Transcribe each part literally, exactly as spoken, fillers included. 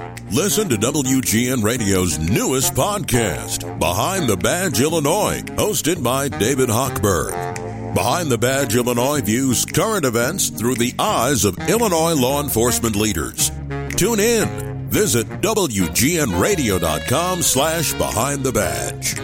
Listen to W G N Radio's newest podcast, Behind the Badge Illinois, hosted by David Hochberg. Behind the Badge Illinois views current events through the eyes of Illinois law enforcement leaders. Tune in. Visit W G N radio dot com slash behind the badge.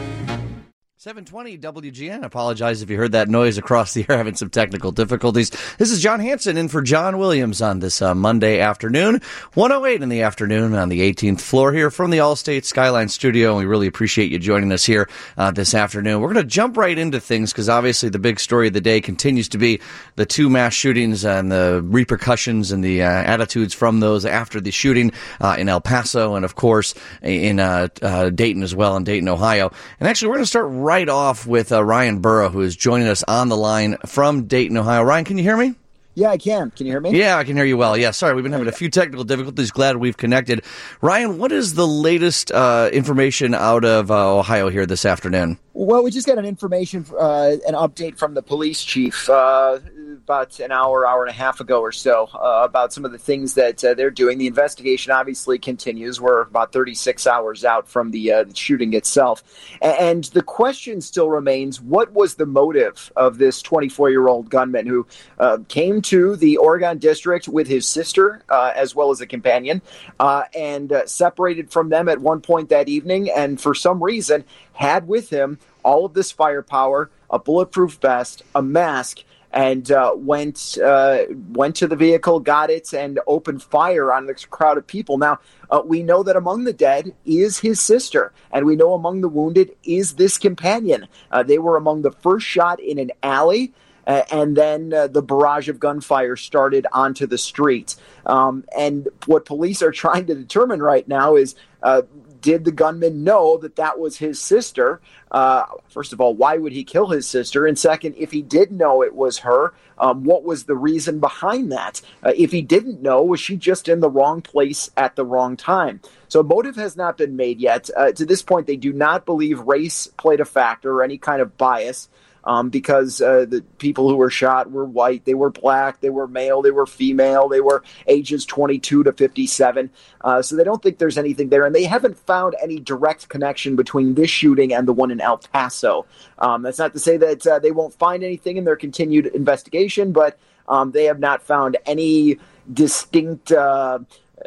seven twenty W G N. I apologize if you heard that noise across the air, having some technical difficulties. This is John Hanson in for John Williams on this uh, Monday afternoon, one oh eight in the afternoon on the eighteenth floor here from the Allstate Skyline Studio. And we really appreciate you joining us here uh, this afternoon. We're going to jump right into things because obviously the big story of the day continues to be the two mass shootings and the repercussions and the uh, attitudes from those after the shooting uh, in El Paso and, of course, in uh, uh, Dayton as well, in Dayton, Ohio. And actually, we're going to start right off with uh, Ryan Burrow, who is joining us on the line from Dayton, Ohio. Ryan, can you hear me? Yeah, I can. Can you hear me? Yeah, I can hear you well. Yeah, sorry, we've been having a few technical difficulties. Glad we've connected. Ryan, what is the latest uh, information out of uh, Ohio here this afternoon? Well, we just got an information, uh, an update from the police chief uh, about an hour, hour and a half ago or so uh, about some of the things that uh, they're doing. The investigation obviously continues. We're about thirty-six hours out from the, uh, the shooting itself. And the question still remains, what was the motive of this twenty-four-year-old gunman who uh, came to the Oregon District with his sister uh, as well as a companion uh, and uh, separated from them at one point that evening and for some reason had with him all of this firepower, a bulletproof vest, a mask, and uh, went uh, went to the vehicle, got it, and opened fire on this crowd of people. Now, uh, we know that among the dead is his sister, and we know among the wounded is this companion. Uh, they were among the first shot in an alley, uh, and then uh, the barrage of gunfire started onto the street. Um, and what police are trying to determine right now is, uh, did the gunman know that that was his sister? Uh, first of all, why would he kill his sister? And second, if he did know it was her, um, what was the reason behind that? Uh, if he didn't know, was she just in the wrong place at the wrong time? So motive has not been made yet. Uh, to this point, they do not believe race played a factor or any kind of bias. Um, because uh, the people who were shot were white, they were black, they were male, they were female, they were ages twenty-two to fifty-seven. Uh, so they don't think there's anything there. And they haven't found any direct connection between this shooting and the one in El Paso. Um, that's not to say that uh, they won't find anything in their continued investigation, but um, they have not found any distinct uh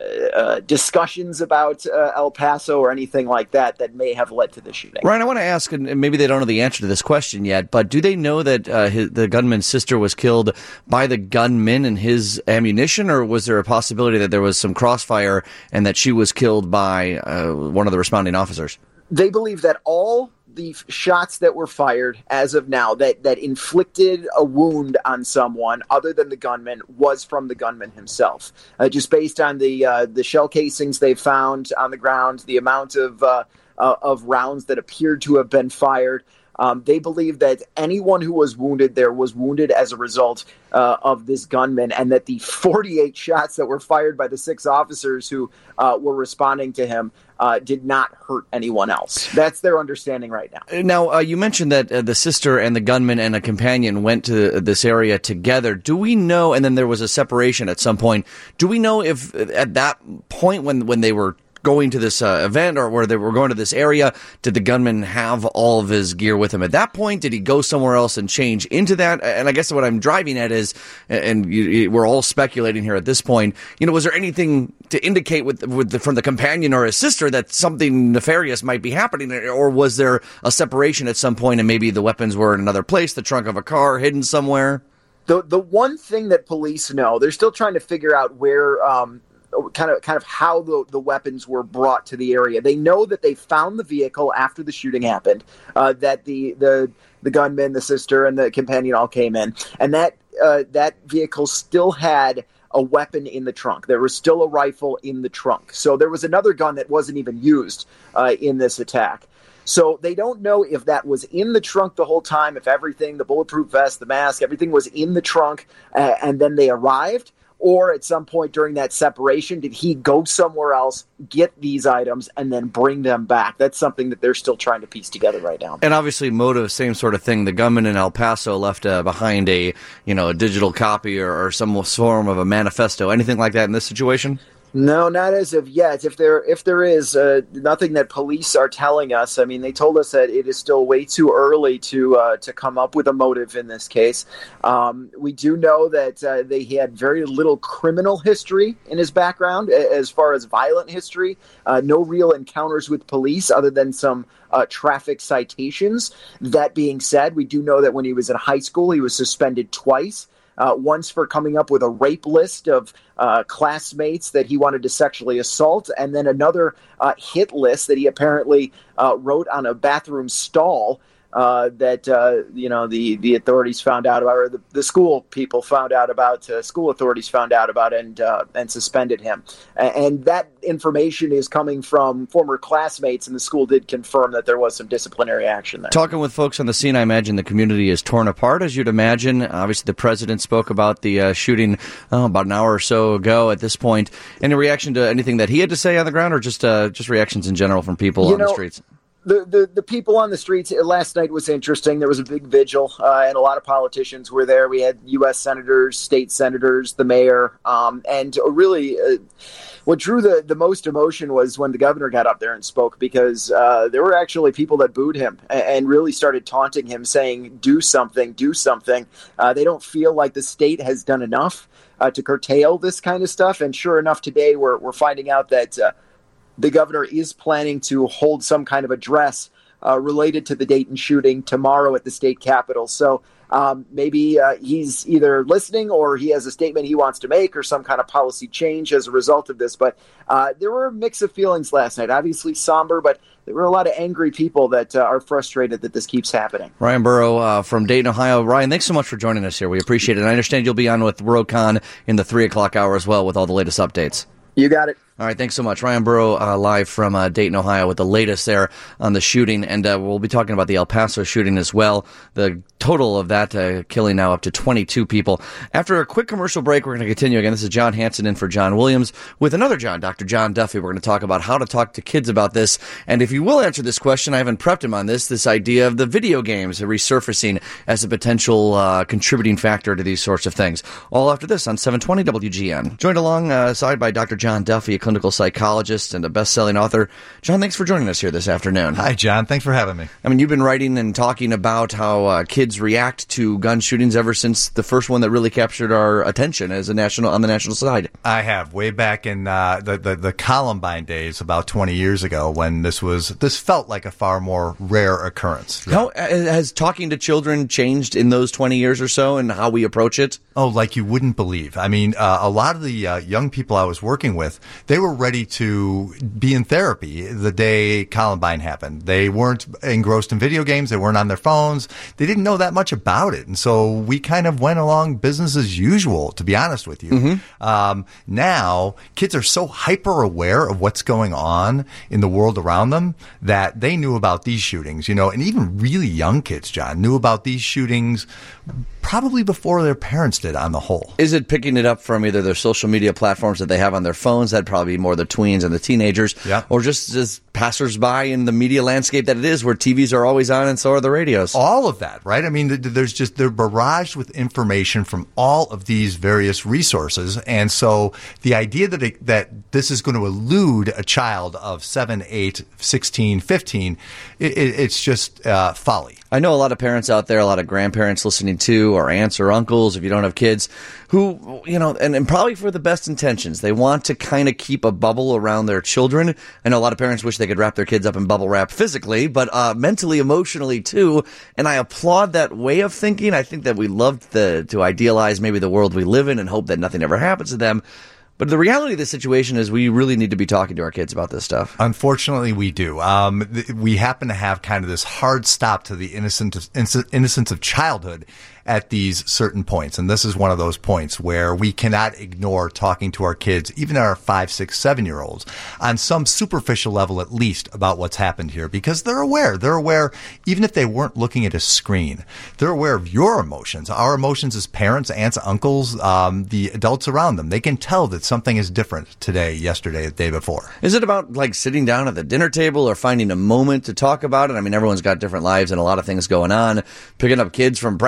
Uh, discussions about uh, El Paso or anything like that that may have led to the shooting. Ryan, I want to ask, and maybe they don't know the answer to this question yet, but do they know that uh, his, the gunman's sister was killed by the gunman and his ammunition, or was there a possibility that there was some crossfire and that she was killed by uh, one of the responding officers? They believe that all the shots that were fired as of now that, that inflicted a wound on someone other than the gunman was from the gunman himself. Uh, just based on the uh, the shell casings they found on the ground, the amount of uh, uh, of rounds that appeared to have been fired, um, they believe that anyone who was wounded there was wounded as a result uh, of this gunman, and that the forty-eight shots that were fired by the six officers who uh, were responding to him Uh, did not hurt anyone else. That's their understanding right now. Now, uh, you mentioned that uh, the sister and the gunman and a companion went to this area together. Do we know, and then there was a separation at some point, do we know if at that point when, when they were going to this uh, event or where they were going to this area, did the gunman have all of his gear with him at that point? Did he go somewhere else and change into that? And I guess what I'm driving at is, and you, we're all speculating here at this point, you know, was there anything to indicate with, with the, from the companion or his sister that something nefarious might be happening? Or was there a separation at some point and maybe the weapons were in another place, the trunk of a car, hidden somewhere? The, the one thing that police know, they're still trying to figure out where, um, kind of kind of how the, the weapons were brought to the area. They know that they found the vehicle after the shooting happened, uh, that the, the the gunman, the sister, and the companion all came in, and that uh, that vehicle still had a weapon in the trunk. There was still a rifle in the trunk. So there was another gun that wasn't even used uh, in this attack. So they don't know if that was in the trunk the whole time, if everything, the bulletproof vest, the mask, everything was in the trunk, uh, and then they arrived. Or at some point during that separation, did he go somewhere else, get these items, and then bring them back? That's something that they're still trying to piece together right now. And obviously, motive, same sort of thing. The gunman in El Paso left uh, behind a, you know, a digital copy or, or some form of a manifesto. Anything like that in this situation? No, not as of yet. If there if there is uh, nothing that police are telling us, I mean, they told us that it is still way too early to uh, to come up with a motive in this case. Um, we do know that uh, they he had very little criminal history in his background, as far as violent history. Uh, no real encounters with police other than some uh, traffic citations. That being said, we do know that when he was in high school, he was suspended twice. Uh, once for coming up with a rape list of uh, classmates that he wanted to sexually assault, and then another uh, hit list that he apparently uh, wrote on a bathroom stall uh, that uh, you know the, the authorities found out about, or the, the school people found out about, uh, school authorities found out about, and uh, and suspended him. And, and that information is coming from former classmates, and the school did confirm that there was some disciplinary action there. Talking with folks on the scene, I imagine the community is torn apart, as you'd imagine. Obviously, the president spoke about the uh, shooting oh, about an hour or so ago at this point. Any reaction to anything that he had to say on the ground, or just uh, just reactions in general from people you on know, the streets? The, the the people on the streets last night was interesting. There was a big vigil, uh, and a lot of politicians were there. We had U S senators, state senators, the mayor, um, and really uh, what drew the, the most emotion was when the governor got up there and spoke, because uh, there were actually people that booed him and, and really started taunting him, saying, do something, do something. Uh, they don't feel like the state has done enough uh, to curtail this kind of stuff. And sure enough, today we're, we're finding out that uh, the governor is planning to hold some kind of address uh, related to the Dayton shooting tomorrow at the state capitol. So um, maybe uh, he's either listening, or he has a statement he wants to make, or some kind of policy change as a result of this. But uh, there were a mix of feelings last night. Obviously somber, but there were a lot of angry people that uh, are frustrated that this keeps happening. Ryan Burrow uh, from Dayton, Ohio. Ryan, thanks so much for joining us here. We appreciate it. And I understand you'll be on with Rokon in the three o'clock hour as well with all the latest updates. You got it. All right, thanks so much. Ryan Burrow uh, live from uh, Dayton, Ohio with the latest there on the shooting. And uh, we'll be talking about the El Paso shooting as well. The total of that uh, killing now up to twenty-two people. After a quick commercial break, we're going to continue again. This is John Hanson in for John Williams with another John, Doctor John Duffy. We're going to talk about how to talk to kids about this. And if you will answer this question, I haven't prepped him on this, this idea of the video games resurfacing as a potential uh, contributing factor to these sorts of things. All after this on seven twenty W G N. Joined alongside by Doctor John Duffy, a clinical psychologist and a best-selling author. John, thanks for joining us here this afternoon. Hi, John. Thanks for having me. I mean, you've been writing and talking about how uh, kids react to gun shootings ever since the first one that really captured our attention as a national on the national side. I have, way back in uh, the, the the Columbine days, about twenty years ago, when this was this felt like a far more rare occurrence. How has talking to children changed in those twenty years or so, and how we approach it? Oh, like you wouldn't believe. I mean, uh, a lot of the uh, young people I was working with, they were ready to be in therapy the day Columbine happened. They weren't engrossed in video games. They weren't on their phones. They didn't know that much about it. And so we kind of went along business as usual, to be honest with you. Mm-hmm. Um, now, kids are so hyper aware of what's going on in the world around them that they knew about these shootings, you know, and even really young kids, John, knew about these shootings probably before their parents did on the whole. Is it picking it up from either their social media platforms that they have on their phones? That'd probably be more the tweens and the teenagers. Yeah. Or just as passersby in the media landscape that it is, where T Vs are always on and so are the radios. All of that, right? I mean, there's just, they're barraged with information from all of these various resources. And so the idea that it, that this is going to elude a child of seven, eight, sixteen, fifteen, it, it, it's just uh, folly. I know a lot of parents out there, a lot of grandparents listening too, or aunts or uncles, if you don't have kids, who, you know, and, and probably for the best intentions. They want to kind of keep a bubble around their children. I know a lot of parents wish they could wrap their kids up in bubble wrap physically, but uh, mentally, emotionally too. And I applaud that way of thinking. I think that we love the, to idealize maybe the world we live in and hope that nothing ever happens to them. But the reality of the situation is we really need to be talking to our kids about this stuff. Unfortunately, we do. Um, th- we happen to have kind of this hard stop to the innocent of, innocence of childhood at these certain points. And this is one of those points where we cannot ignore talking to our kids, even our five, six, seven-year-olds, on some superficial level at least about what's happened here, because they're aware. They're aware, even if they weren't looking at a screen, they're aware of your emotions, our emotions as parents, aunts, uncles, um, the adults around them. They can tell that something is different today, yesterday, the day before. Is it about like sitting down at the dinner table or finding a moment to talk about it? I mean, everyone's got different lives and a lot of things going on, picking up kids from practice and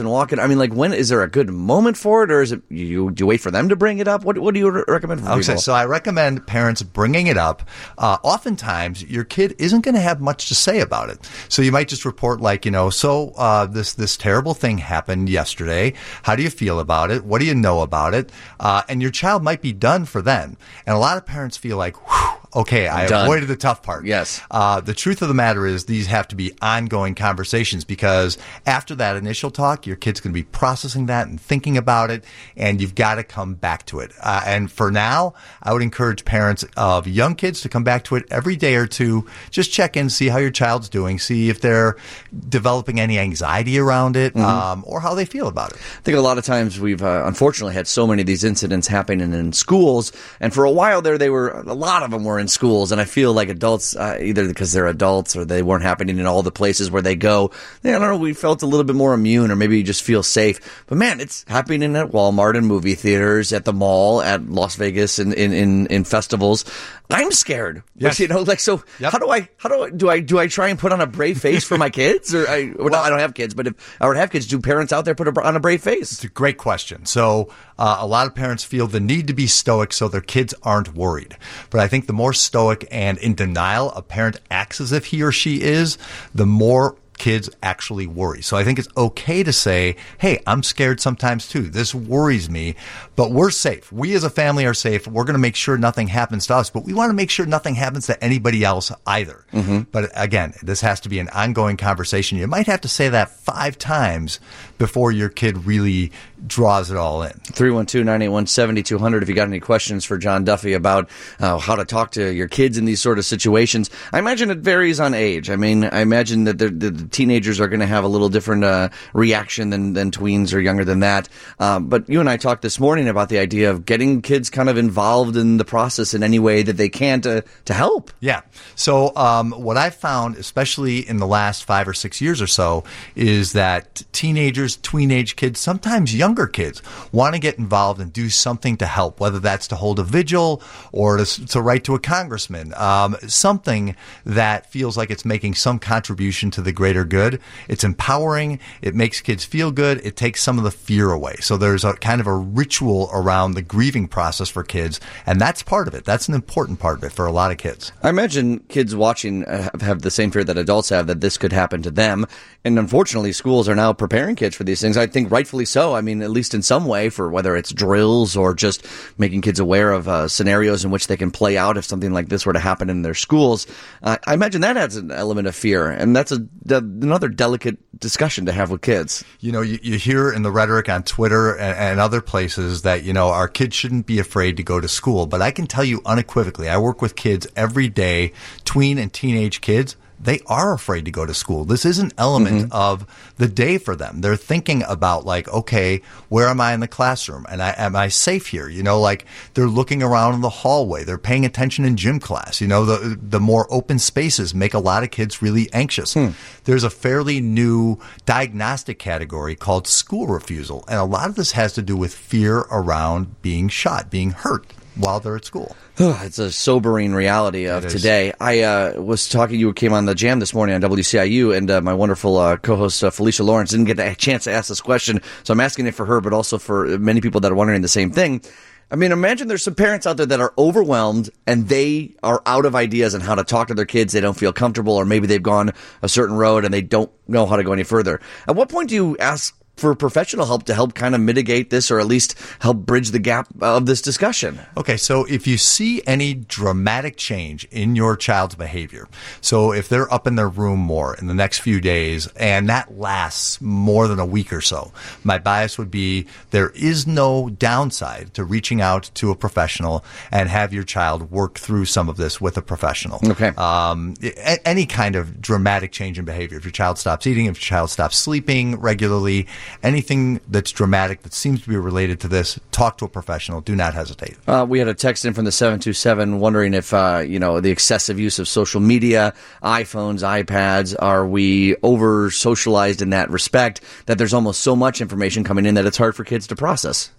and walking. I mean, like, when is there a good moment for it, or is it you? Do you wait for them to bring it up? What What do you re- recommend for okay, people? So I recommend parents bringing it up. Uh, oftentimes, your kid isn't going to have much to say about it, so you might just report like, you know, so uh, this this terrible thing happened yesterday. How do you feel about it? What do you know about it? Uh, and your child might be done for then. And a lot of parents feel like, whew, okay, I Done. avoided the tough part. Yes. Uh, the truth of the matter is these have to be ongoing conversations, because after that initial talk, your kid's going to be processing that and thinking about it, and you've got to come back to it. Uh, and for now, I would encourage parents of young kids to come back to it every day or two. Just check in, see how your child's doing, see if they're developing any anxiety around it, mm-hmm. um, or how they feel about it. I think a lot of times we've uh, unfortunately had so many of these incidents happening in schools, and for a while there, they were a lot of them were in schools, and I feel like adults, uh, either because they're adults or they weren't happening in all the places where they go, I don't know, we felt a little bit more immune, or maybe you just feel safe. But man, it's happening at Walmart and movie theaters, at the mall, at Las Vegas, and in, in, in festivals. I'm scared. Yes. But, you know, like, so yep. how do I, how do I, do I, do I try and put on a brave face for my kids? Or I, well, I don't have kids, but if I would have kids, do parents out there put a, on a brave face? It's a great question. So uh, a lot of parents feel the need to be stoic so their kids aren't worried. But I think the more stoic and in denial a parent acts as if he or she is, the more kids actually worry. So I think it's okay to say, hey, I'm scared sometimes too. This worries me, but we're safe. We as a family are safe. We're going to make sure nothing happens to us, but we want to make sure nothing happens to anybody else either. Mm-hmm. But again, this has to be an ongoing conversation. You might have to say that five times before your kid really draws it all in. three one two, nine eight one, seven two zero zero if you got any questions for John Duffy about uh, how to talk to your kids in these sort of situations. I imagine it varies on age. I mean, I imagine that the, the teenagers are going to have a little different uh, reaction than, than tweens or younger than that. Um, but you and I talked this morning about the idea of getting kids kind of involved in the process in any way that they can to, to help. Yeah. So um, what I've found, especially in the last five or six years or so, is that teenagers, tween-age kids, sometimes younger kids, want to get involved and do something to help, whether that's to hold a vigil or to, to write to a congressman, um, something that feels like it's making some contribution to the greater good. It's empowering. It makes kids feel good. It takes some of the fear away. So there's a kind of a ritual around the grieving process for kids, and that's part of it. That's an important part of it for a lot of kids. I imagine kids watching have the same fear that adults have, that this could happen to them. And unfortunately, schools are now preparing kids for these things. I think rightfully so. I mean, at least in some way, for whether it's drills or just making kids aware of uh, scenarios in which they can play out if something like this were to happen in their schools. Uh, I imagine that adds an element of fear, and that's a, de- another delicate discussion to have with kids. You know, you, you hear in the rhetoric on Twitter and, and other places that, you know, our kids shouldn't be afraid to go to school. But I can tell you unequivocally, I work with kids every day, tween and teenage kids. They are afraid to go to school. This is an element mm-hmm. of the day for them. They're thinking about, like, okay, where am I in the classroom? And I, am I safe here? You know, like, they're looking around in the hallway. They're paying attention in gym class. You know, the the more open spaces make a lot of kids really anxious. Hmm. There's a fairly new diagnostic category called school refusal. And a lot of this has to do with fear around being shot, being hurt while they're at school. It's a sobering reality of today. I uh, was talking, you came on the Jam this morning on W C I U, and uh, my wonderful uh, co-host uh, Felicia Lawrence didn't get a chance to ask this question, so I'm asking it for her, but also for many people that are wondering the same thing. I mean, imagine there's some parents out there that are overwhelmed and they are out of ideas on how to talk to their kids. They don't feel comfortable, or maybe they've gone a certain road and they don't know how to go any further. At what point do you ask for professional help to help kind of mitigate this, or at least help bridge the gap of this discussion? Okay, so if you see any dramatic change in your child's behavior, so if they're up in their room more in the next few days, and that lasts more than a week or so, my bias would be there is no downside to reaching out to a professional and have your child work through some of this with a professional. Okay. Um, a- any kind of dramatic change in behavior. If your child stops eating, if your child stops sleeping regularly, anything that's dramatic that seems to be related to this, talk to a professional. Do not hesitate. Uh, we had a text in from the seven two seven wondering if, uh, you know, the excessive use of social media, iPhones, iPads, are we over-socialized in that respect, that there's almost so much information coming in that it's hard for kids to process?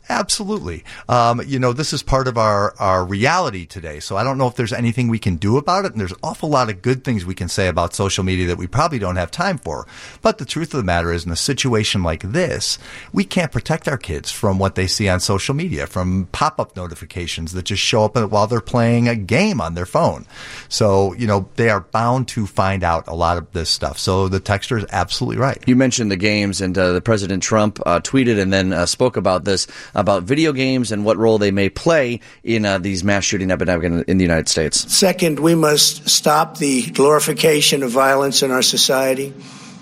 Absolutely. Um, you know, this is part of our, our reality today. So I don't know if there's anything we can do about it. And there's an awful lot of good things we can say about social media that we probably don't have time for. But the truth of the matter is, in a situation like this, we can't protect our kids from what they see on social media, from pop-up notifications that just show up while they're playing a game on their phone. So, you know, they are bound to find out a lot of this stuff. So the texter is absolutely right. You mentioned the games, and uh, the President Trump uh, tweeted and then uh, spoke about this, about video games and what role they may play in uh, these mass shooting epidemic in, in the United States. Second, we must stop the glorification of violence in our society.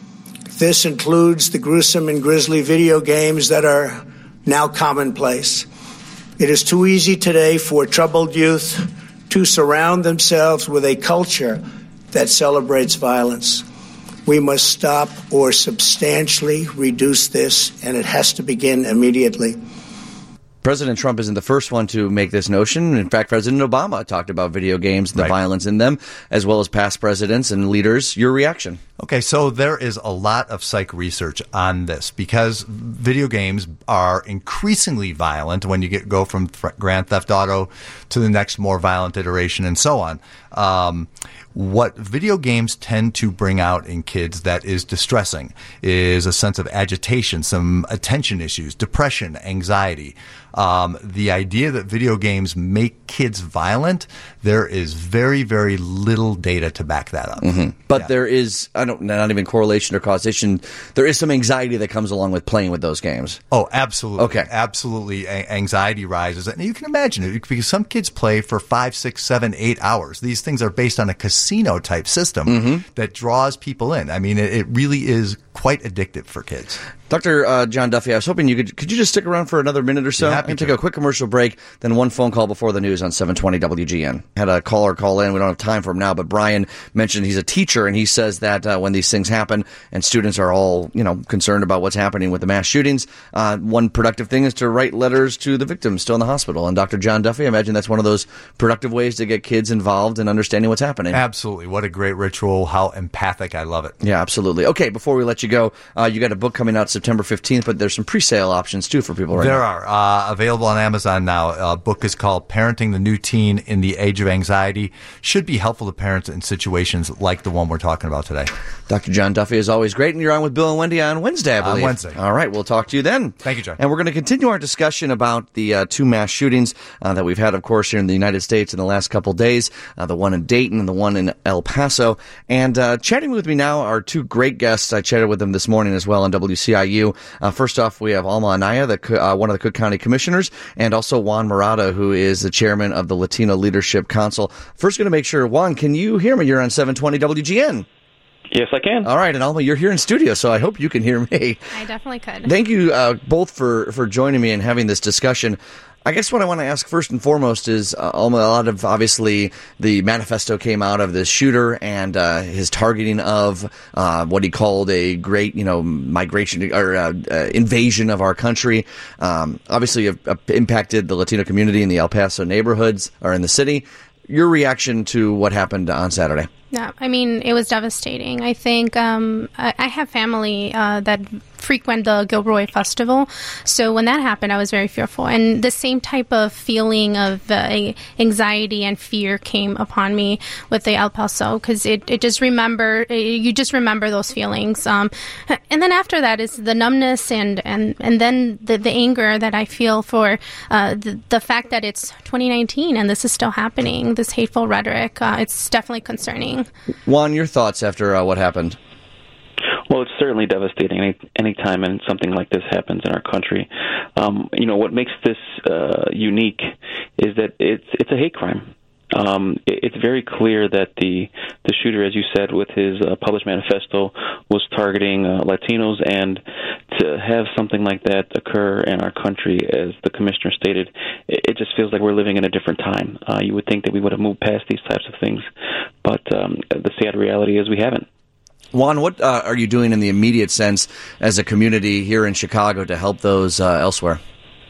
This includes the gruesome and grisly video games that are now commonplace. It is too easy today for troubled youth to surround themselves with a culture that celebrates violence. We must stop or substantially reduce this, and it has to begin immediately. President Trump isn't the first one to make this notion. In fact, President Obama talked about video games, the right. violence in them, as well as past presidents and leaders. Your reaction? Okay, so there is a lot of psych research on this because video games are increasingly violent when you get go from Grand Theft Auto to the next more violent iteration and so on. Um, what video games tend to bring out in kids that is distressing is a sense of agitation, some attention issues, depression, anxiety. Um, the idea that video games make kids violent, there is very, very little data to back that up. Mm-hmm. But yeah. there is, I don't, not even correlation or causation, there is some anxiety that comes along with playing with those games. Oh, absolutely. Okay. Absolutely. A- anxiety rises. And you can imagine it because some kids play for five, six, seven, eight hours. These things are based on a casino type system mm-hmm. that draws people in. I mean, it, it really is quite addictive for kids. Doctor Uh, John Duffy, I was hoping you could, could you just stick around for another minute or so? I'm going to take a quick commercial break, then one phone call before the news on seven twenty W G N. Had a caller call in. We don't have time for him now, but Brian mentioned he's a teacher, and he says that uh, when these things happen and students are all, you know, concerned about what's happening with the mass shootings, uh, one productive thing is to write letters to the victims still in the hospital. And Doctor John Duffy, I imagine that's one of those productive ways to get kids involved in understanding what's happening. Absolutely. What a great ritual. How empathic. I love it. Yeah, absolutely. Okay, before we let you go, uh, you got a book coming out September fifteenth, but there's some pre-sale options, too, for people right there now. There are. Uh, available on Amazon now. A uh, book is called Parenting the New Teen in the Age of Anxiety. Should be helpful to parents in situations like the one we're talking about today. Doctor John Duffy is always great, and you're on with Bill and Wendy on Wednesday, I believe. On Wednesday. All right, we'll talk to you then. Thank you, John. And we're going to continue our discussion about the uh, two mass shootings uh, that we've had, of course, here in the United States in the last couple days, uh, the one in Dayton and the one in El Paso. And uh, chatting with me now are two great guests. I chatted with them this morning as well on W C I U. Uh, first off, we have Alma Anaya, the, uh, one of the Cook County Commissioners, and also Juan Murata, who is the chairman of the Latino Leadership Council. First, going to make sure, Juan, can you hear me? You're on seven twenty W G N. Yes, I can. All right, and Alma, you're here in studio, so I hope you can hear me. I definitely could. Thank you uh, both for, for joining me and having this discussion. I guess what I want to ask first and foremost is, uh, Alma, a lot of, obviously, the manifesto came out of this shooter and uh, his targeting of uh, what he called a great, you know, migration or uh, uh, invasion of our country. Um, obviously, it, it impacted the Latino community in the El Paso neighborhoods or in the city. Your reaction to what happened on Saturday? Yeah, I mean, it was devastating. I think um, I, I have family uh, that frequent the Gilroy Festival. So when that happened, I was very fearful. And the same type of feeling of uh, anxiety and fear came upon me with the El Paso, because it, it just remember, you just remember those feelings. Um, and then after that is the numbness and, and, and then the, the anger that I feel for uh, the, the fact that it's twenty nineteen and this is still happening, this hateful rhetoric. Uh, it's definitely concerning. Juan, your thoughts after uh, what happened? Well, it's certainly devastating any any time and something like this happens in our country. Um, you know, what makes this uh, unique is that it's it's a hate crime. Um, it, it's very clear that the the shooter, as you said, with his uh, published manifesto, was targeting uh, Latinos, and to have something like that occur in our country, as the commissioner stated, it, it just feels like we're living in a different time. Uh, you would think that we would have moved past these types of things, but um, the sad reality is we haven't. Juan, what uh, are you doing in the immediate sense as a community here in Chicago to help those uh, elsewhere?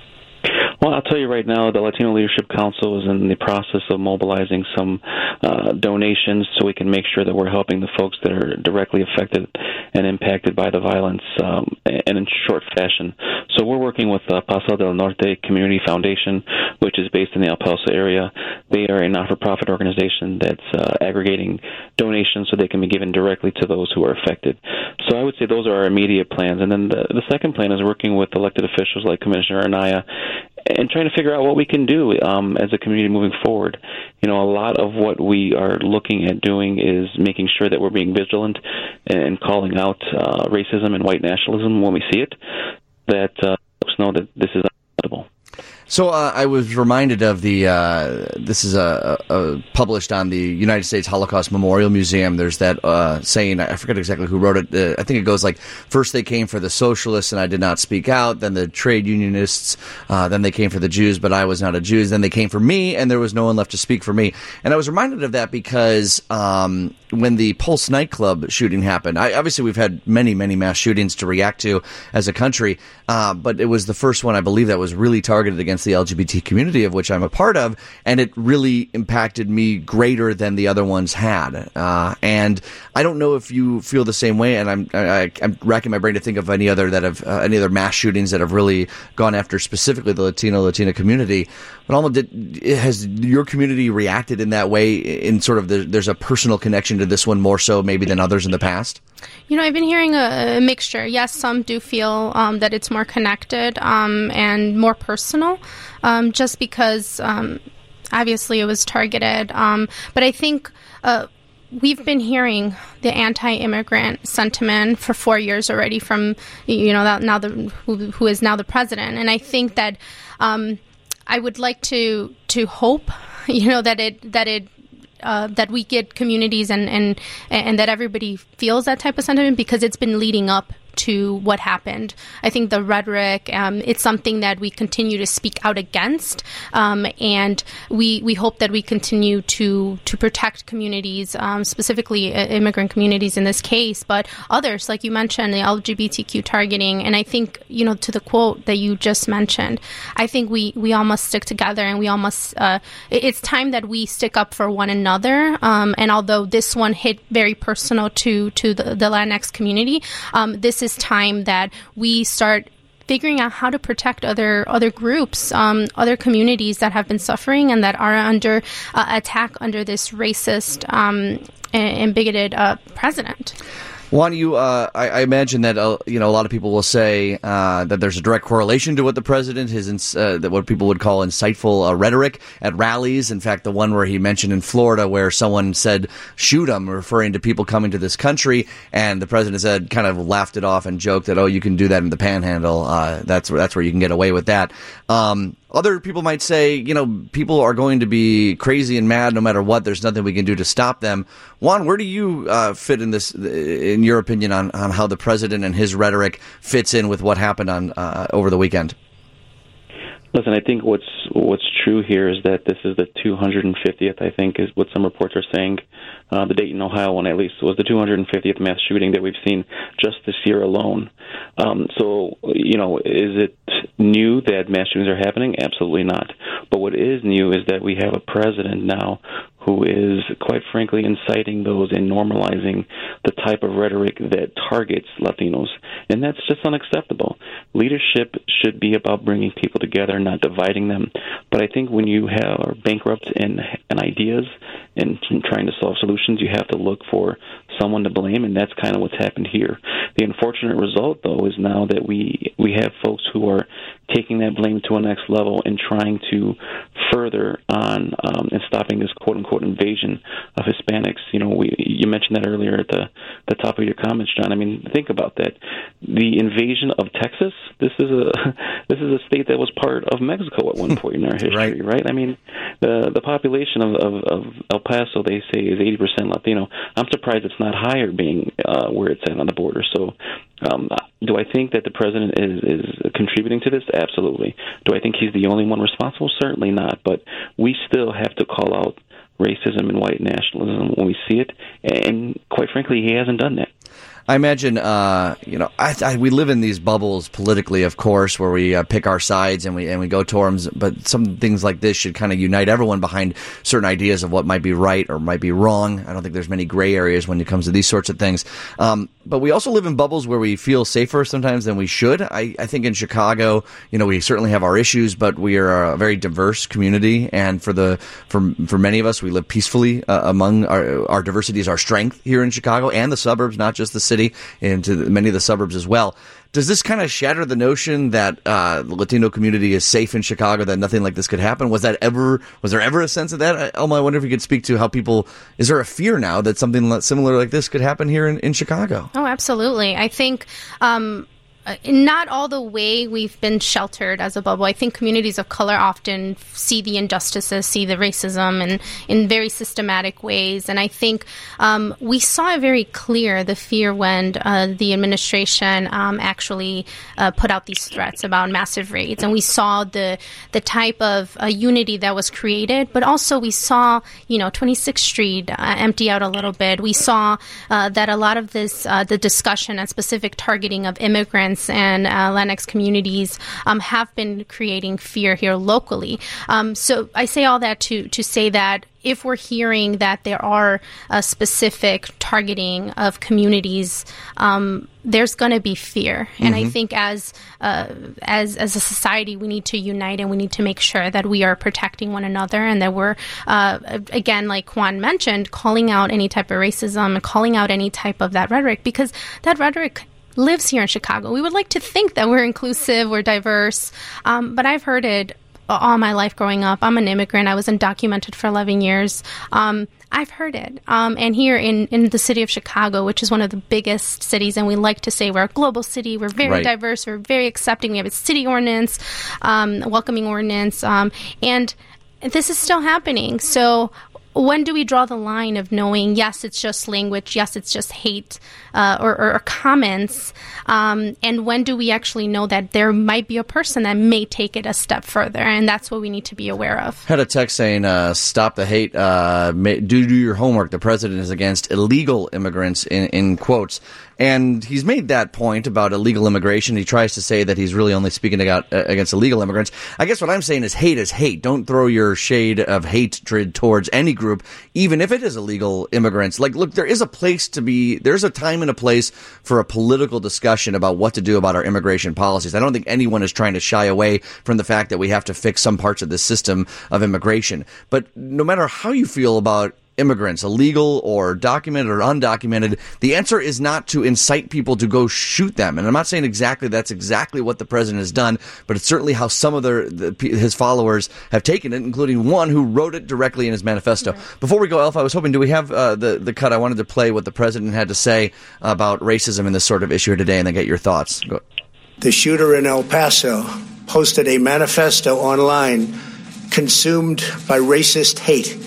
Well, I'll tell you right now, the Latino Leadership Council is in the process of mobilizing some uh, donations so we can make sure that we're helping the folks that are directly affected and impacted by the violence, um, and in short fashion. So we're working with uh, Paso del Norte Community Foundation, which is based in the El Paso area. They are a not-for-profit organization that's uh, aggregating donations so they can be given directly to those who are affected. So I would say those are our immediate plans. And then the, the second plan is working with elected officials like Commissioner Anaya and trying to figure out what we can do um, as a community moving forward. You know, a lot of what we are looking at doing is making sure that we're being vigilant and calling out uh, racism and white nationalism when we see it, that uh, folks know that this is unacceptable. So uh, I was reminded of the, uh, this is uh, uh, published on the United States Holocaust Memorial Museum. There's that uh, saying, I forget exactly who wrote it. Uh, I think it goes like, first they came for the socialists and I did not speak out, then the trade unionists, uh, then they came for the Jews, but I was not a Jew, then they came for me and there was no one left to speak for me. And I was reminded of that because um, when the Pulse nightclub shooting happened, I, obviously we've had many, many mass shootings to react to as a country, uh, but it was the first one, I believe, that was really targeted against the L G B T community, of which I'm a part of, and it really impacted me greater than the other ones had. Uh, and I don't know if you feel the same way, and I'm I, I'm racking my brain to think of any other that have uh, any other mass shootings that have really gone after specifically the Latino Latina community. But Alma, did, has your community reacted in that way? In sort of the, there's a personal connection to this one more so maybe than others in the past? You know, I've been hearing a, a mixture. Yes, some do feel um, that it's more connected um, and more personal, um, just because um, obviously it was targeted. Um, but I think uh, we've been hearing the anti-immigrant sentiment for four years already from, you know, that now the who, who is now the president. And I think that um, I would like to to hope, you know, that it that it. Uh, that we get communities and, and and that everybody feels that type of sentiment, because it's been leading up to what happened. I think the rhetoric, um, it's something that we continue to speak out against, um, and we we hope that we continue to to protect communities, um, specifically uh, immigrant communities in this case, but others, like you mentioned, the L G B T Q targeting. And I think, you know, to the quote that you just mentioned, I think we, we all must stick together, and we all must, uh, it's time that we stick up for one another. Um, and although this one hit very personal to, to the, the Latinx community, um, this is time that we start figuring out how to protect other other groups, um, other communities that have been suffering and that are under uh, attack under this racist um, and, and bigoted uh, president. Juan, you, uh, I, I imagine that uh, you know a lot of people will say uh, that there's a direct correlation to what the president his uh, that what people would call insightful uh, rhetoric at rallies. In fact, the one where he mentioned in Florida, where someone said "shoot 'em," referring to people coming to this country, and the president said, kind of laughed it off and joked that, "Oh, you can do that in the Panhandle. Uh, that's that's where you can get away with that." Um, Other people might say, you know, people are going to be crazy and mad no matter what. There's nothing we can do to stop them. Juan, where do you uh, fit in this, in your opinion, on, on how the president and his rhetoric fits in with what happened on uh, over the weekend? Listen, I think what's what's true here is that this is the two hundred fiftieth, I think, is what some reports are saying. Uh, the Dayton, Ohio one, at least, was the two hundred fiftieth mass shooting that we've seen just this year alone. Um, so, you know, is it new that mass shootings are happening? Absolutely not. But what is new is that we have a president now who is, quite frankly, inciting those and normalizing the type of rhetoric that targets Latinos. And that's just unacceptable. Leadership should be about bringing people together, not dividing them. But I think when you have are bankrupt in, in ideas and trying to solve solutions, you have to look for someone to blame, and that's kind of what's happened here. The unfortunate result, though, is now that we we have folks who are taking that blame to a next level and trying to further on um, and stopping this quote-unquote invasion of Hispanics. You know, we, you mentioned that earlier at the, the top of your comments, John. I mean, think about that. The invasion of Texas, this is a this is a state that was part of Mexico at one point in our history, right? right? I mean, the the population of, of, of El Paso, they say, is eighty percent Latino. I'm surprised it's not higher, being uh, where it's at on the border. So um, do I think that the president is, is contributing to this? Absolutely. Do I think he's the only one responsible? Certainly not. But we still have to call out racism and white nationalism when we see it. And quite frankly, he hasn't done that. I imagine, uh, you know, I, I, we live in these bubbles politically, of course, where we uh, pick our sides and we and we go toward them. But some things like this should kind of unite everyone behind certain ideas of what might be right or might be wrong. I don't think there's many gray areas when it comes to these sorts of things. Um, but we also live in bubbles where we feel safer sometimes than we should. I, I think in Chicago, you know, we certainly have our issues, but we are a very diverse community, and for the for for many of us, we live peacefully uh, among our our diversity is our strength here in Chicago and the suburbs, not just the city. Into many of the suburbs as well. Does this kind of shatter the notion that uh, the Latino community is safe in Chicago, that nothing like this could happen? Was that ever, was there ever a sense of that? Elma, I wonder if you could speak to how people, is there a fear now that something similar like this could happen here in, in Chicago? Oh, absolutely. I think, um, not all the way we've been sheltered as a bubble. I think communities of color often see the injustices, see the racism and in very systematic ways. And I think um, we saw it very clear, the fear when uh, the administration um, actually uh, put out these threats about massive raids. And we saw the the type of uh, unity that was created, but also we saw, you know, twenty-sixth Street uh, empty out a little bit. We saw uh, that a lot of this, uh, the discussion and specific targeting of immigrants and uh, Latinx communities um, have been creating fear here locally. Um, so I say all that to to say that if we're hearing that there are a specific targeting of communities, um, there's going to be fear. And mm-hmm. I think as uh, as as a society, we need to unite and we need to make sure that we are protecting one another and that we're, uh, again, like Juan mentioned, calling out any type of racism and calling out any type of that rhetoric, because that rhetoric lives here in Chicago. We would like to think that we're inclusive, we're diverse, um, but I've heard it all my life growing up. I'm an immigrant. I was undocumented for eleven years. Um, I've heard it. Um, and here in, in the city of Chicago, which is one of the biggest cities, and we like to say we're a global city, we're very right. diverse, we're very accepting. We have a city ordinance, um, a welcoming ordinance, um, and this is still happening. So when do we draw the line of knowing, yes, it's just language, yes, it's just hate uh, or, or, or comments, um, and when do we actually know that there might be a person that may take it a step further? And that's what we need to be aware of. Had a text saying, uh, stop the hate, uh, do, do your homework. The president is against illegal immigrants, in, in quotes. And he's made that point about illegal immigration. He tries to say that he's really only speaking about, uh, against illegal immigrants. I guess what I'm saying is hate is hate. Don't throw your shade of hatred towards any group, even if it is illegal immigrants. Like, look, there is a place to be, there's a time and a place for a political discussion about what to do about our immigration policies. I don't think anyone is trying to shy away from the fact that we have to fix some parts of the system of immigration. But no matter how you feel about immigrants, illegal or documented or undocumented, the answer is not to incite people to go shoot them. And I'm not saying exactly that's exactly what the president has done, but it's certainly how some of their, the, his followers have taken it, including one who wrote it directly in his manifesto. Right. Before we go, Elf, I was hoping, do we have uh, the, the cut? I wanted to play what the president had to say about racism in this sort of issue today and then get your thoughts. Go. The shooter in El Paso posted a manifesto online consumed by racist hate.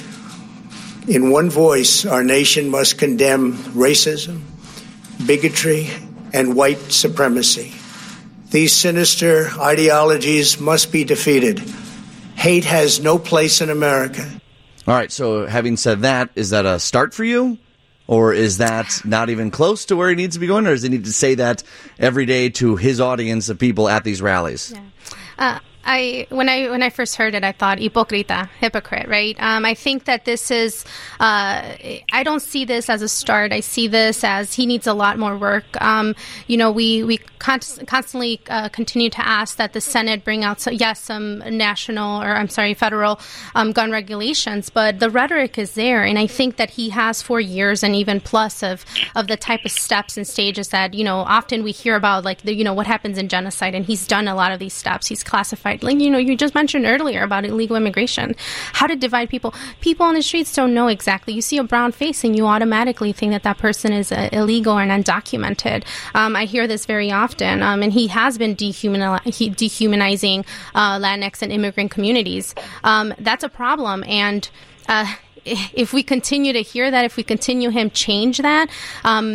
In one voice, our nation must condemn racism, bigotry, and white supremacy. These sinister ideologies must be defeated. Hate has no place in America. All right, so having said that, is that a start for you? Or is that not even close to where he needs to be going? Or does he need to say that every day to his audience of people at these rallies? Yeah. Uh, I when I when I first heard it, I thought hypocrita, hypocrite, right? Um, I think that this is. Uh, I don't see this as a start. I see this as he needs a lot more work. Um, you know, we we con- constantly uh, continue to ask that the Senate bring out, so, yes, some national or I'm sorry, federal um, gun regulations, but the rhetoric is there, and I think that he has four years and even plus of of the type of steps and stages that you know often we hear about, like the you know what happens in genocide, and he's done a lot of these steps. He's classified. Like, you know, you just mentioned earlier about illegal immigration, how to divide people. People on the streets don't know exactly. You see a brown face and you automatically think that that person is uh, illegal and undocumented. Um, I hear this very often, um, and he has been dehumani- he, dehumanizing uh, Latinx and immigrant communities. Um, that's a problem, and uh, if we continue to hear that, if we continue him change that, um,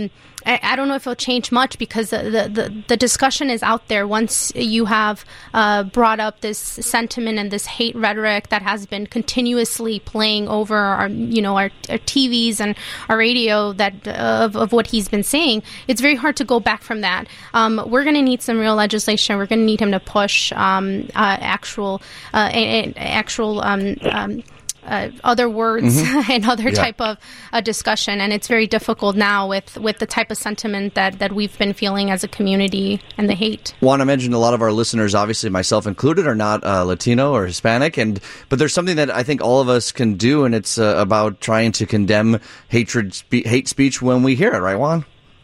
I, I don't know if it'll change much because the, the, the discussion is out there. Once you have uh, brought up this sentiment and this hate rhetoric that has been continuously playing over our, you know, our, our T Vs and our radio that of, of what he's been saying, it's very hard to go back from that. Um, we're going to need some real legislation. We're going to need him to push um, uh, actual, uh, a, a, actual. Um, um, Uh, other words mm-hmm. and other yeah. type of uh, discussion, and it's very difficult now with, with the type of sentiment that, that we've been feeling as a community and the hate. Juan, I mentioned a lot of our listeners, obviously myself included, are not uh, Latino or Hispanic, and but there's something that I think all of us can do, and it's uh, about trying to condemn hatred, spe- hate speech when we hear it, right, Juan?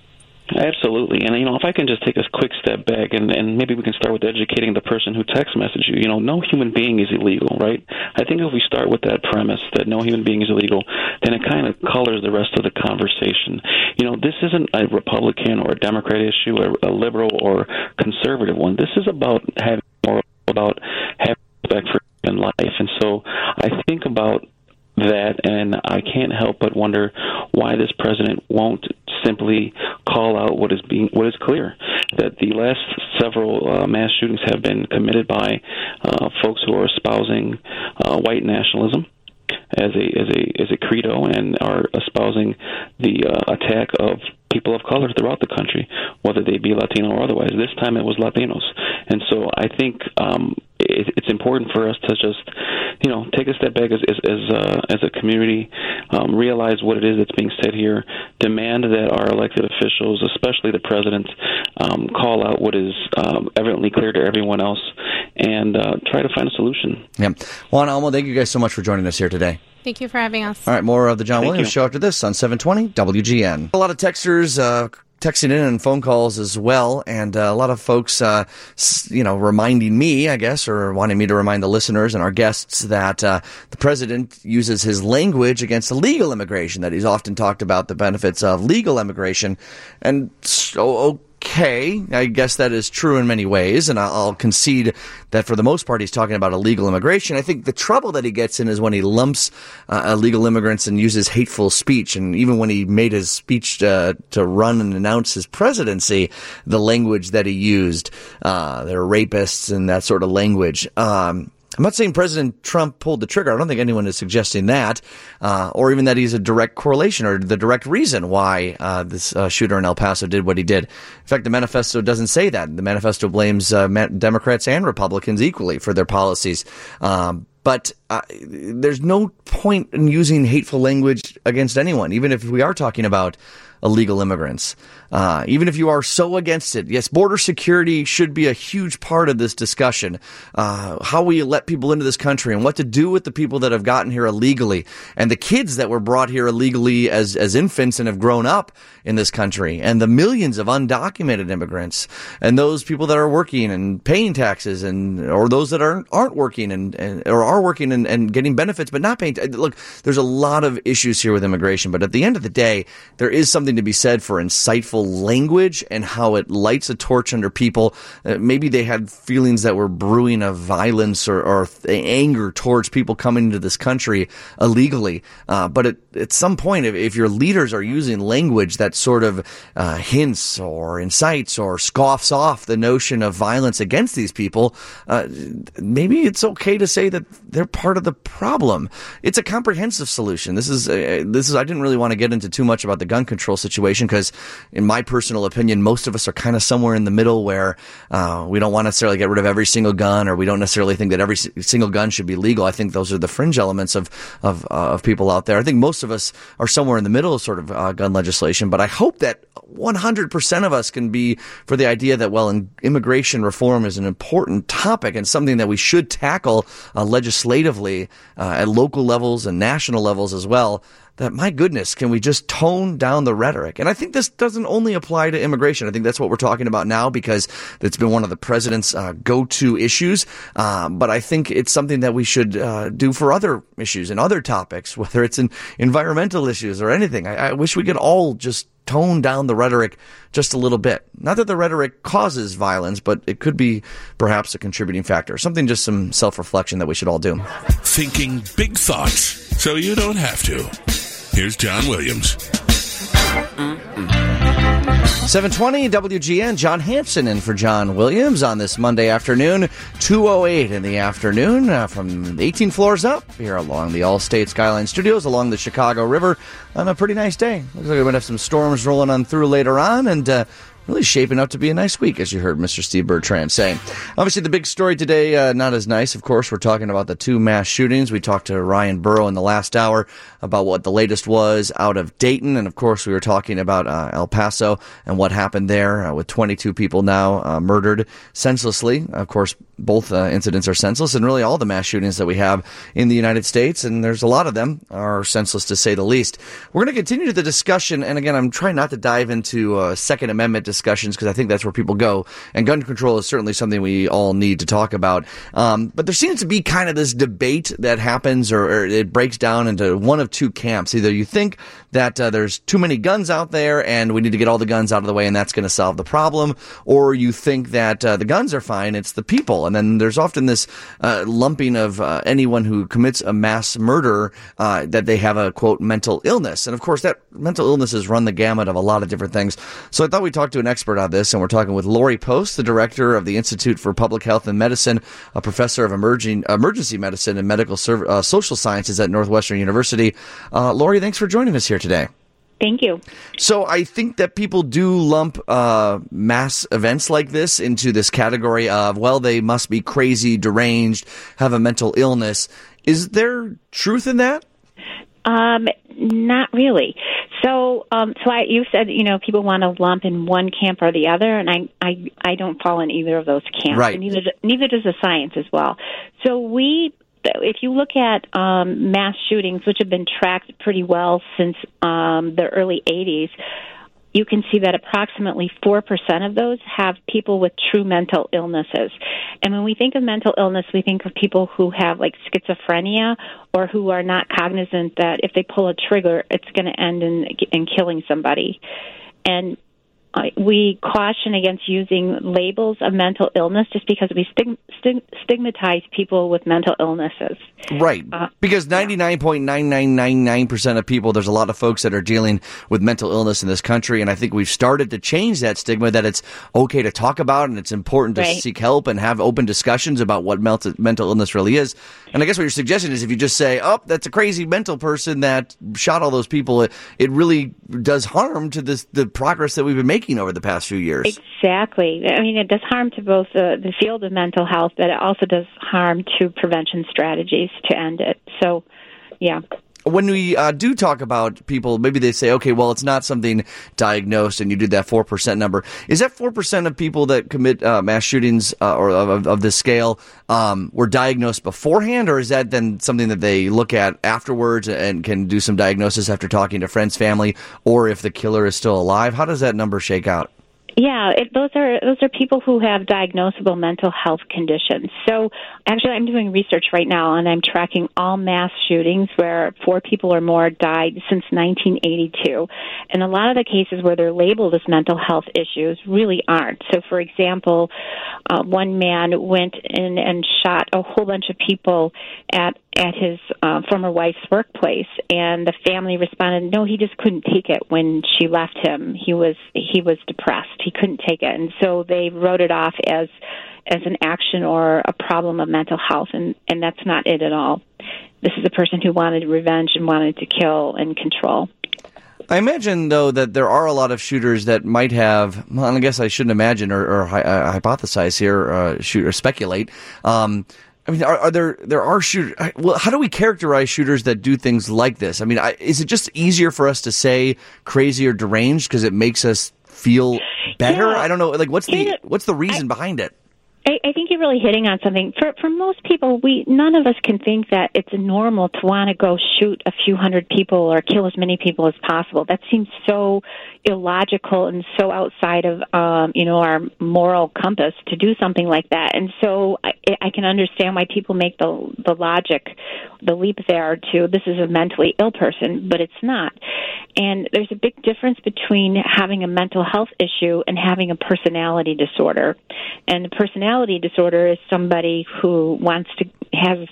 Absolutely. And, you know, if I can just take a quick step back and, and maybe we can start with educating the person who text messaged you. You know, no human being is illegal, right? I think if we start with that premise that no human being is illegal, then it kind of colors the rest of the conversation. You know, this isn't a Republican or a Democrat issue, or a liberal or conservative one. This is about having more about having respect for human life. And so I think about that, and I can't help but wonder why this president won't simply call out what is being what is clear, that the last several uh, mass shootings have been committed by uh, folks who are espousing uh, white nationalism as a as a as a credo and are espousing the uh, attack of people of color throughout the country, whether they be Latino or otherwise. This time it was Latinos. And so I think um, it, it's important for us to just, you know, take a step back as as as, uh, as a community, um, realize what it is that's being said here, demand that our elected officials, especially the president, um, call out what is um, evidently clear to everyone else, and uh, try to find a solution. Yeah. Juan Almo, thank you guys so much for joining us here today. Thank you for having us. All right, more of the John Thank Williams you. Show after this on seven twenty W G N. A lot of texters uh, texting in and phone calls as well, and uh, a lot of folks, uh, you know, reminding me, I guess, or wanting me to remind the listeners and our guests that uh, the president uses his language against illegal immigration, that he's often talked about the benefits of legal immigration, and so okay, I guess that is true in many ways, and I'll concede that for the most part he's talking about illegal immigration. I think the trouble that he gets in is when he lumps uh, illegal immigrants and uses hateful speech, and even when he made his speech uh, to run and announce his presidency, the language that he used, uh, they're rapists and that sort of language. Um I'm not saying President Trump pulled the trigger. I don't think anyone is suggesting that, uh, or even that he's a direct correlation or the direct reason why uh, this uh, shooter in El Paso did what he did. In fact, the manifesto doesn't say that. The manifesto blames uh, Democrats and Republicans equally for their policies. Um, But uh, there's no point in using hateful language against anyone, even if we are talking about illegal immigrants. Uh, even if you are so against it, yes, border security should be a huge part of this discussion. Uh, how we let people into this country and what to do with the people that have gotten here illegally and the kids that were brought here illegally as, as infants and have grown up in this country, and the millions of undocumented immigrants and those people that are working and paying taxes, and or those that aren't aren't working and, and or are working and, and getting benefits but not paying. T- Look, there's a lot of issues here with immigration, but at the end of the day, there is something to be said for insightful language and how it lights a torch under people. Uh, maybe they had feelings that were brewing of violence or, or th- anger towards people coming into this country illegally. Uh, but at, at some point, if, if your leaders are using language that sort of uh, hints or incites or scoffs off the notion of violence against these people, uh, maybe it's okay to say that they're part of the problem. It's a comprehensive solution. This is uh, this is. I didn't really want to get into too much about the gun control situation because, in my personal opinion, most of us are kind of somewhere in the middle where uh, we don't want to necessarily get rid of every single gun, or we don't necessarily think that every s- single gun should be legal. I think those are the fringe elements of of, uh, of people out there. I think most of us are somewhere in the middle of sort of uh, gun legislation, but I hope that one hundred percent of us can be for the idea that, well, in, immigration reform is an important topic and something that we should tackle uh, legislatively uh, at local levels and national levels as well. That, my goodness, can we just tone down the rhetoric? And I think this doesn't only apply to immigration. I think that's what we're talking about now because it's been one of the president's uh, go-to issues. Uh, but I think it's something that we should uh, do for other issues and other topics, whether it's in environmental issues or anything. I, I wish we could all just tone down the rhetoric just a little bit. Not that the rhetoric causes violence, but it could be perhaps a contributing factor. Something, just some self-reflection that we should all do. Thinking big thoughts so you don't have to. Here's John Williams. Mm-mm. seven twenty W G N, John Hanson in for John Williams on this Monday afternoon, two oh eight in the afternoon, uh, from eighteen floors up here along the Allstate Skyline Studios, along the Chicago River, on a pretty nice day. Looks like we're going to have some storms rolling on through later on, and uh, really shaping up to be a nice week, as you heard Mister Steve Bertrand say. Obviously, the big story today, uh, not as nice, of course. We're talking about the two mass shootings. We talked to Ryan Burrow in the last hour about what the latest was out of Dayton. And, of course, we were talking about uh, El Paso and what happened there uh, with twenty-two people now uh, murdered senselessly. Of course, both uh, incidents are senseless, and really all the mass shootings that we have in the United States, and there's a lot of them, are senseless to say the least. We're going to continue the discussion, and again, I'm trying not to dive into uh, Second Amendment discussions because I think that's where people go, and gun control is certainly something we all need to talk about. Um, but there seems to be kind of this debate that happens, or, or it breaks down into one of two camps. Either you think that uh, there's too many guns out there and we need to get all the guns out of the way and that's going to solve the problem, or you think that uh, the guns are fine, it's the people. And then there's often this uh, lumping of uh, anyone who commits a mass murder uh, that they have a, quote, mental illness. And of course, that mental illnesses run the gamut of a lot of different things. So I thought we'd talk to an expert on this, and we're talking with Lori Post, the director of the Institute for Public Health and Medicine, a professor of emerging emergency medicine and medical serv- uh, social sciences at Northwestern University. Uh, Lori, thanks for joining us here today. Thank you. So I think that people do lump uh, mass events like this into this category of, well, they must be crazy, deranged, have a mental illness. Is there truth in that? Um, not really. So, um, so I, you said, you know, people want to lump in one camp or the other, and I, I, I don't fall in either of those camps. Right. And neither, neither does the science as well. So we, if you look at um, mass shootings, which have been tracked pretty well since um, the early eighties, you can see that approximately four percent of those have people with true mental illnesses. And when we think of mental illness, we think of people who have like schizophrenia or who are not cognizant that if they pull a trigger, it's going to end in, in killing somebody. And uh, we caution against using labels of mental illness just because we stig- stig- stigmatize people with mental illnesses. Right. Uh, because ninety-nine point nine nine nine nine percent of people, there's a lot of folks that are dealing with mental illness in this country. And I think we've started to change that stigma, that it's okay to talk about and it's important to right. seek help and have open discussions about what mental, mental illness really is. And I guess what you're suggesting is if you just say, oh, that's a crazy mental person that shot all those people, it, it really does harm to this, the progress that we've been making over the past few years. Exactly. I mean, it does harm to both the, the field of mental health, but it also does harm to prevention strategies to end it. So, yeah. When we uh, do talk about people, maybe they say, okay, well, it's not something diagnosed, and you did that four percent number. Is that four percent of people that commit uh, mass shootings uh, or of, of this scale um, were diagnosed beforehand, or is that then something that they look at afterwards and can do some diagnosis after talking to friends, family, or if the killer is still alive? How does that number shake out? Yeah, it, those are those are people who have diagnosable mental health conditions. So actually, I'm doing research right now, and I'm tracking all mass shootings where four people or more died since nineteen eighty-two. And a lot of the cases where they're labeled as mental health issues really aren't. So, for example, uh, one man went in and shot a whole bunch of people at at his uh, former wife's workplace, and the family responded, no, he just couldn't take it when she left him. He was he was depressed. He couldn't take it. And so they wrote it off as as an action or a problem of mental health, and, and that's not it at all. This is a person who wanted revenge and wanted to kill and control. I imagine, though, that there are a lot of shooters that might have, well, I guess I shouldn't imagine or, or hi- uh, hypothesize here, uh, shoot or speculate. Um, I mean, are, are there there are shooters? Well, how do we characterize shooters that do things like this? I mean, I, is it just easier for us to say crazy or deranged because it makes us feel better? Yeah. I don't know. Like, what's the Yeah. what's the reason I, behind it? I, I think you're really hitting on something. For for most people, we none of us can think that it's normal to want to go shoot a few hundred people or kill as many people as possible. That seems so illogical and so outside of um, you know our moral compass to do something like that. And so I, I can understand why people make the the logic, the leap there to this is a mentally ill person, but it's not. And there's a big difference between having a mental health issue and having a personality disorder. And a personality disorder is somebody who wants to have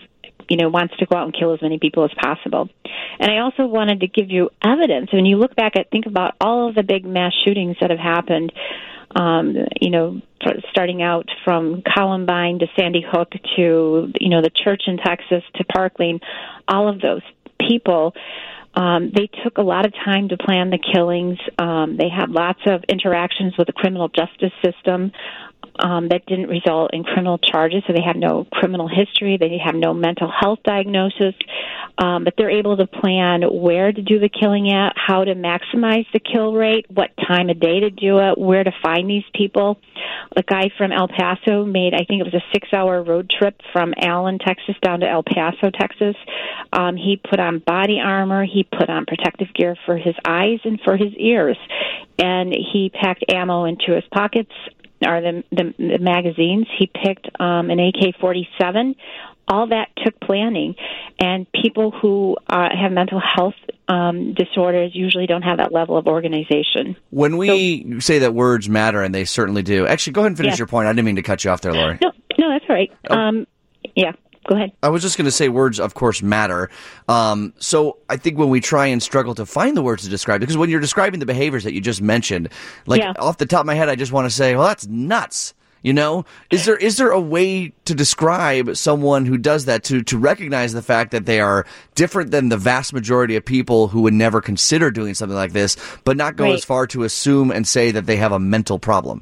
you know, wants to go out and kill as many people as possible. And I also wanted to give you evidence. When you look back at, think about all of the big mass shootings that have happened, um, you know, starting out from Columbine to Sandy Hook to, you know, the church in Texas to Parkland, all of those people, um, they took a lot of time to plan the killings. Um, they had lots of interactions with the criminal justice system um, that didn't result in criminal charges, so they have no criminal history. They have no mental health diagnosis, um, but they're able to plan where to do the killing at, how to maximize the kill rate, what time of day to do it, where to find these people. A guy from El Paso made, I think it was a six-hour road trip from Allen, Texas, down to El Paso, Texas. Um, he put on body armor. He put on protective gear for his eyes and for his ears, and he packed ammo into his pockets, or the, the, the magazines. He picked um, an A K forty-seven. All that took planning, and people who uh, have mental health um, disorders usually don't have that level of organization. When we so, say that words matter, and they certainly do. Actually, go ahead and finish yeah. your point. I didn't mean to cut you off there, Lori. No, no, that's all right. Oh. Um, yeah. Go ahead. I was just going to say words, of course, matter. Um, so I think when we try and struggle to find the words to describe, because when you're describing the behaviors that you just mentioned, like yeah. off the top of my head, I just want to say, well, that's nuts. You know, is there is there a way to describe someone who does that, to, to recognize the fact that they are different than the vast majority of people who would never consider doing something like this, but not go right. as far to assume and say that they have a mental problem?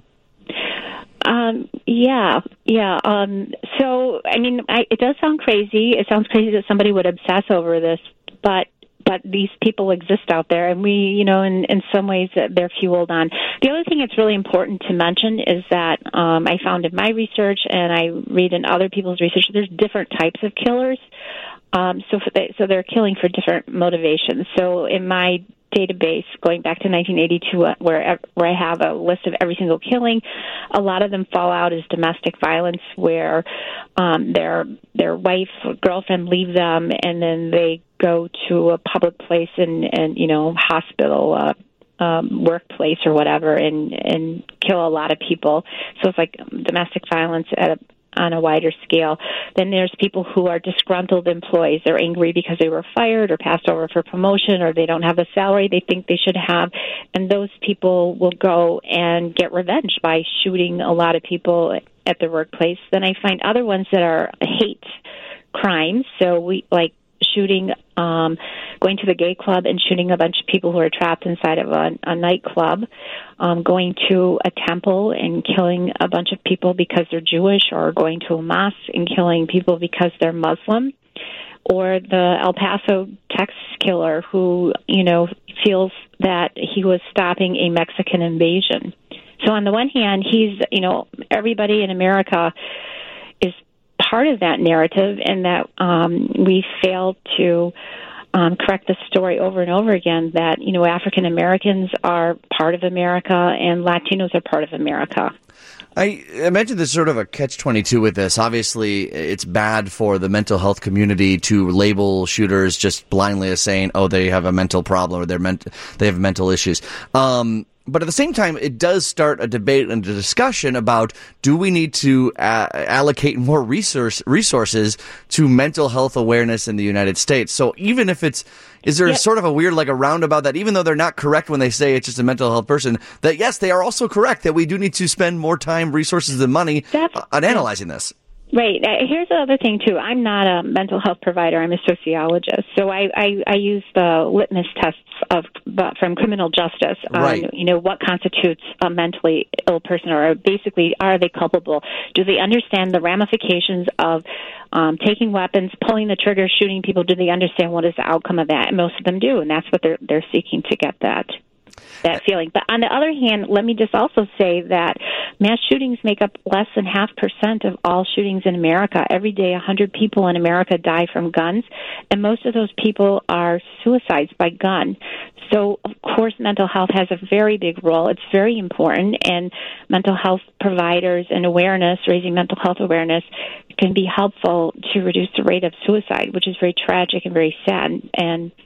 Um, yeah, yeah. Um, so, I mean, I, it does sound crazy. It sounds crazy that somebody would obsess over this, but but these people exist out there, and we, you know, in, in some ways they're fueled on. The other thing that's really important to mention is that um, I found in my research, and I read in other people's research, there's different types of killers. Um, so, for they, so they're killing for different motivations. So, in my database going back to nineteen eighty-two, where where I have a list of every single killing, a lot of them fall out as domestic violence, where um, their their wife or girlfriend leave them, and then they go to a public place and and you know hospital, uh, um, workplace or whatever, and and kill a lot of people. So it's like domestic violence at a on a wider scale. Then there's people who are disgruntled employees. They're angry because they were fired or passed over for promotion, or they don't have the salary they think they should have. And those people will go and get revenge by shooting a lot of people at the workplace. Then I find other ones that are hate crimes. So we like shooting, um, going to the gay club and shooting a bunch of people who are trapped inside of a, a nightclub, um, going to a temple and killing a bunch of people because they're Jewish, or going to a mosque and killing people because they're Muslim, or the El Paso Texas killer who, you know, feels that he was stopping a Mexican invasion. So on the one hand, he's, you know, everybody in America is part of that narrative, and that um, we fail to um, correct the story over and over again that, you know, African Americans are part of America and Latinos are part of America. I imagine there's sort of a catch twenty-two with this. Obviously, it's bad for the mental health community to label shooters just blindly as saying, oh, they have a mental problem, or they're ment- they have mental issues. Um, But at the same time, it does start a debate and a discussion about, do we need to uh, allocate more resource, resources to mental health awareness in the United States? So even if it's, is there yep. sort of a weird, like a roundabout that even though they're not correct when they say it's just a mental health person, that yes, they are also correct that we do need to spend more time, resources, and money That's, on analyzing this? Right. Uh, here's the other thing, too. I'm not a mental health provider. I'm a sociologist. So I, I, I use the litmus tests of from criminal justice on, right. you know, what constitutes a mentally ill person, or basically, are they culpable? Do they understand the ramifications of um, taking weapons, pulling the trigger, shooting people? Do they understand what is the outcome of that? And most of them do, and that's what they're they're seeking to get that. that feeling. But on the other hand, let me just also say that mass shootings make up less than half percent of all shootings in America. Every day, one hundred people in America die from guns, and most of those people are suicides by gun. So, of course, mental health has a very big role. It's very important, and mental health providers and awareness, raising mental health awareness, can be helpful to reduce the rate of suicide, which is very tragic and very sad. And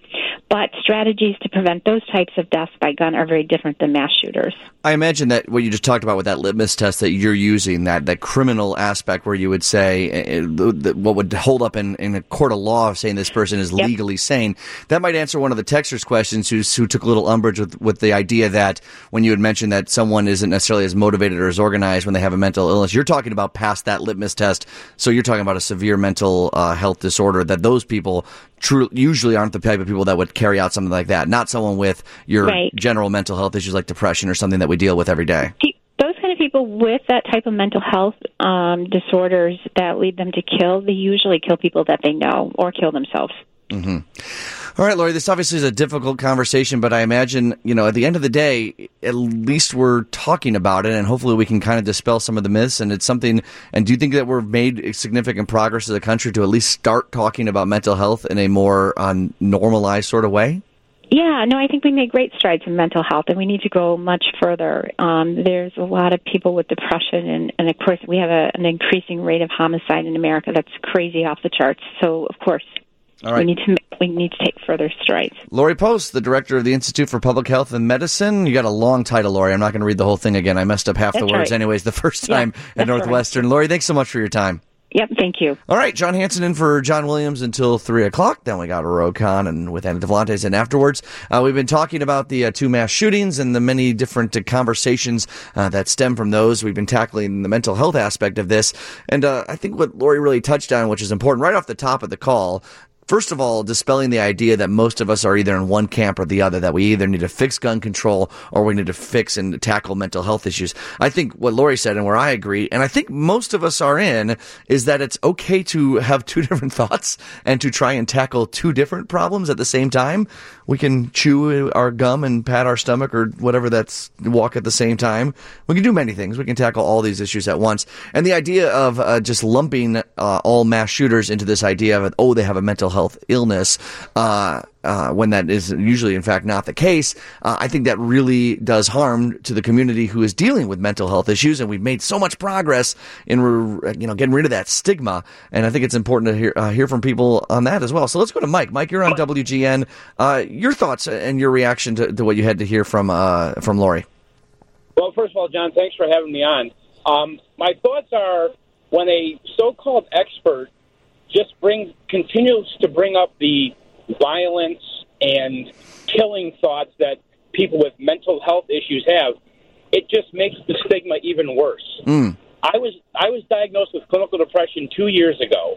But strategies to prevent those types of deaths by gun are very different than mass shooters. I imagine that what you just talked about with that litmus test that you're using, that, that criminal aspect where you would say uh, what would hold up in, in a court of law saying this person is Yep. legally sane, that might answer one of the texters' questions who, who took a little umbrage with, with the idea that when you had mentioned that someone isn't necessarily as motivated or as organized when they have a mental illness, you're talking about past that litmus test, so you're talking about a severe mental uh, health disorder, that those people true, usually aren't the type of people that would carry out something like that, not someone with your Right. general mental health issues like depression or something that we deal with every day. Those kind of people with that type of mental health um, disorders that lead them to kill, they usually kill people that they know or kill themselves. Mm-hmm. All right, Lori, this obviously is a difficult conversation, but I imagine, you know, at the end of the day, at least we're talking about it, and hopefully we can kind of dispel some of the myths, and it's something, and do you think that we've made significant progress as a country to at least start talking about mental health in a more uh, normalized sort of way? Yeah, no, I think we made great strides in mental health, and we need to go much further. Um, there's a lot of people with depression, and, and of course, we have a, an increasing rate of homicide in America that's crazy off the charts. So, of course, All right. we need to we need to take further strides. Lori Post, the director of the Institute for Public Health and Medicine. You got a long title, Lori. I'm not going to read the whole thing again. I messed up half That's the words right. anyways the first time Yeah, at that's all right. Northwestern. Lori, thanks so much for your time. Yep, thank you. All right, John Hanson in for John Williams until three o'clock. Then we got a Rokon and with Anna Devlantes and afterwards. Uh, we've been talking about the uh, two mass shootings and the many different uh, conversations uh, that stem from those. We've been tackling the mental health aspect of this. And uh, I think what Lori really touched on, which is important right off the top of the call, first of all, dispelling the idea that most of us are either in one camp or the other, that we either need to fix gun control or we need to fix and tackle mental health issues. I think what Lori said, and where I agree, and I think most of us are in, is that it's okay to have two different thoughts and to try and tackle two different problems at the same time. We can chew our gum and pat our stomach or whatever that's walk at the same time. We can do many things. We can tackle all these issues at once. And the idea of uh, just lumping uh, all mass shooters into this idea of, oh, they have a mental health illness, uh, uh, when that is usually, in fact, not the case, uh, I think that really does harm to the community who is dealing with mental health issues. And we've made so much progress in, you know, getting rid of that stigma. And I think it's important to hear uh, hear from people on that as well. So let's go to Mike. Mike, you're on W G N. Uh, your thoughts and your reaction to, to what you had to hear from uh, from Lori. Well, first of all, John, thanks for having me on. Um, my thoughts are when a so-called expert just brings continues to bring up the violence and killing thoughts that people with mental health issues have, it just makes the stigma even worse. Mm. I was I was diagnosed with clinical depression two years ago.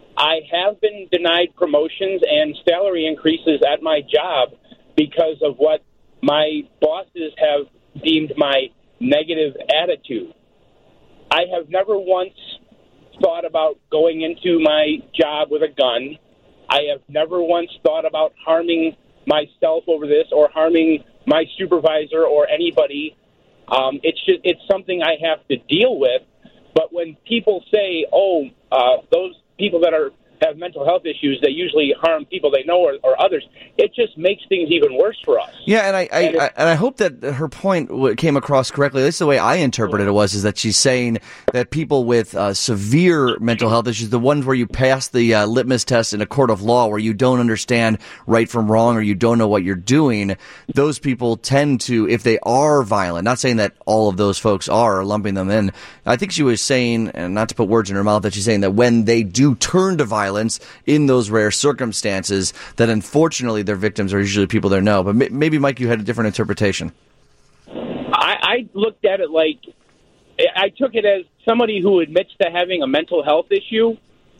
I have been denied promotions and salary increases at my job because of what my bosses have deemed my negative attitude. I have never once thought about going into my job with a gun. I have never once thought about harming myself over this or harming my supervisor or anybody. Um, it's just it's something I have to deal with. But when people say, "Oh, uh, those people that are have mental health issues, they usually harm people they know or, or others," it just makes things even worse for us. Yeah, and I, I, And it- I and I hope that her point w- came across correctly. This is the way I interpreted it was, is that she's saying that people with uh, severe mental health issues, the ones where you pass the uh, litmus test in a court of law, where you don't understand right from wrong or you don't know what you're doing, those people tend to, if they are violent, not saying that all of those folks are, or lumping them in, I think she was saying, and not to put words in her mouth, that she's saying that when they do turn to violence in those rare circumstances, that unfortunately their victims are usually people they know. But m- maybe, Mike, you had a different interpretation. I, I looked at it like I took it as somebody who admits to having a mental health issue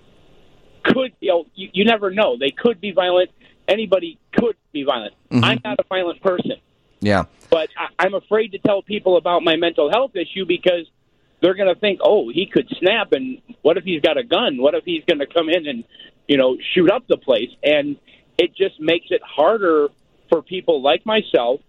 could, you know, you, you never know. They could be violent. Anybody could be violent. Mm-hmm. I'm not a violent person, Yeah. but I, I'm afraid to tell people about my mental health issue because they're going to think, oh, he could snap, and what if he's got a gun? What if he's going to come in and, you know, shoot up the place? And it just makes it harder for people like myself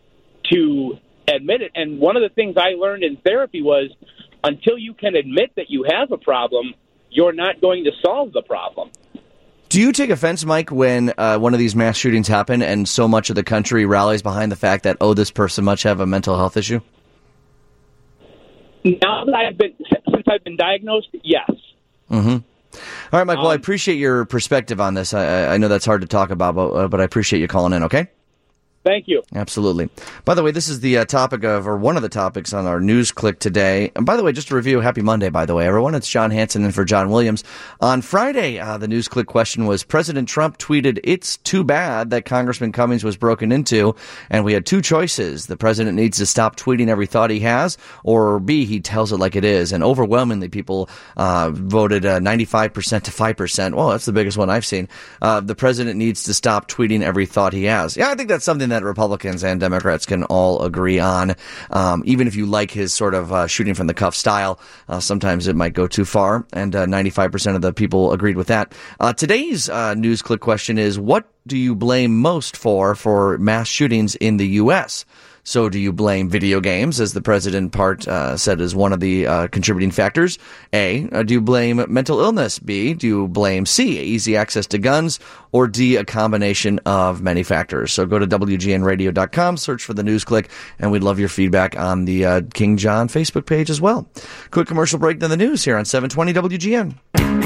to admit it. And one of the things I learned in therapy was until you can admit that you have a problem, you're not going to solve the problem. Do you take offense, Mike, when uh, one of these mass shootings happen and so much of the country rallies behind the fact that, oh, this person must have a mental health issue? Now that I've been, since I've been diagnosed, yes. Mm-hmm. All right, Mike, well, Um, I appreciate your perspective on this. I, I know that's hard to talk about, but, uh, but I appreciate you calling in, okay? Thank you. Absolutely. By the way, this is the uh, topic of, or one of the topics on our news click today. And by the way, just to review, happy Monday, by the way, everyone. It's John Hanson in for John Williams. On Friday, uh, the news click question was, President Trump tweeted, "It's too bad that Congressman Cummings was broken into." And we had two choices. The president needs to stop tweeting every thought he has, or B, he tells it like it is. And overwhelmingly, people uh, voted uh, ninety-five percent to five percent. Well, that's the biggest one I've seen. Uh, the president needs to stop tweeting every thought he has. Yeah, I think that's something that Republicans and Democrats can all agree on. Um, even if you like his sort of uh, shooting from the cuff style, uh, sometimes it might go too far, and uh, ninety-five percent of the people agreed with that. Uh, today's uh, news click question is, what do you blame most for for mass shootings in the U S? So do you blame video games, as the president part uh, said is one of the uh, contributing factors? A, uh, do you blame mental illness? B, do you blame C, easy access to guns? Or D, a combination of many factors? So go to W G N radio dot com, search for the news click, and we'd love your feedback on the uh, King John Facebook page as well. Quick commercial break, then the news here on seven twenty W G N.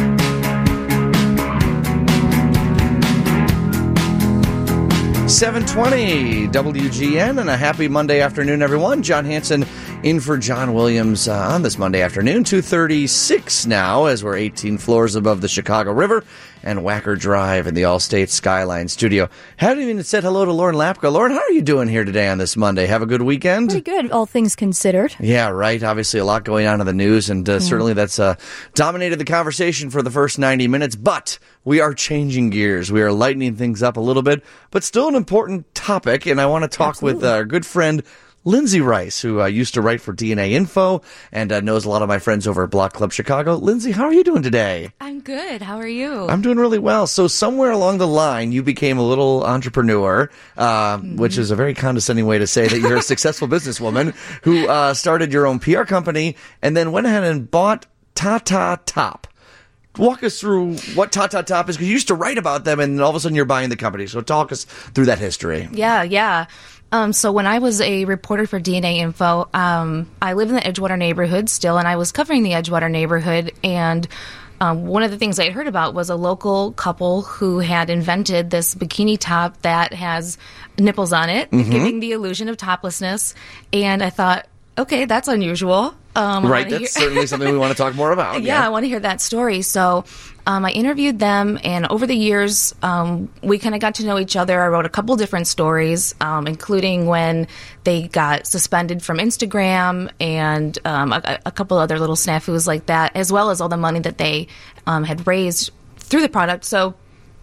seven twenty W G N, and a happy Monday afternoon, everyone. John Hanson in for John Williams uh, on this Monday afternoon, two thirty-six now, as we're eighteen floors above the Chicago River and Wacker Drive in the Allstate Skyline studio. Haven't even said hello to Lauren Lapka. Lauren, how are you doing here today on this Monday? Have a good weekend? Pretty good, all things considered. Yeah, right. Obviously, a lot going on in the news, and uh, yeah. certainly that's uh, dominated the conversation for the first ninety minutes, but we are changing gears. We are lightening things up a little bit, but still an important topic, and I want to talk Absolutely. with our good friend Lindsay Rice, who uh, used to write for D N A Info and uh, knows a lot of my friends over at Block Club Chicago. Lindsay, how are you doing today? I'm good. How are you? I'm doing really well. So somewhere along the line, you became a little entrepreneur, uh, mm-hmm. which is a very condescending way to say that you're a successful businesswoman who uh, started your own P R company and then went ahead and bought Tata Top. Walk us through what Tata Top is, because you used to write about them, and all of a sudden you're buying the company. So talk us through that history. Yeah, yeah. Um, so when I was a reporter for D N A Info, um, I live in the Edgewater neighborhood still, and I was covering the Edgewater neighborhood, and um, one of the things I had heard about was a local couple who had invented this bikini top that has nipples on it, mm-hmm. giving the illusion of toplessness, and I thought, okay, that's unusual. Um, right, that's hear- certainly something we want to talk more about. Yeah, yeah. I want to hear that story. So um, I interviewed them, and over the years, um, we kind of got to know each other. I wrote a couple different stories, um, including when they got suspended from Instagram and um, a, a couple other little snafus like that, as well as all the money that they um, had raised through the product. So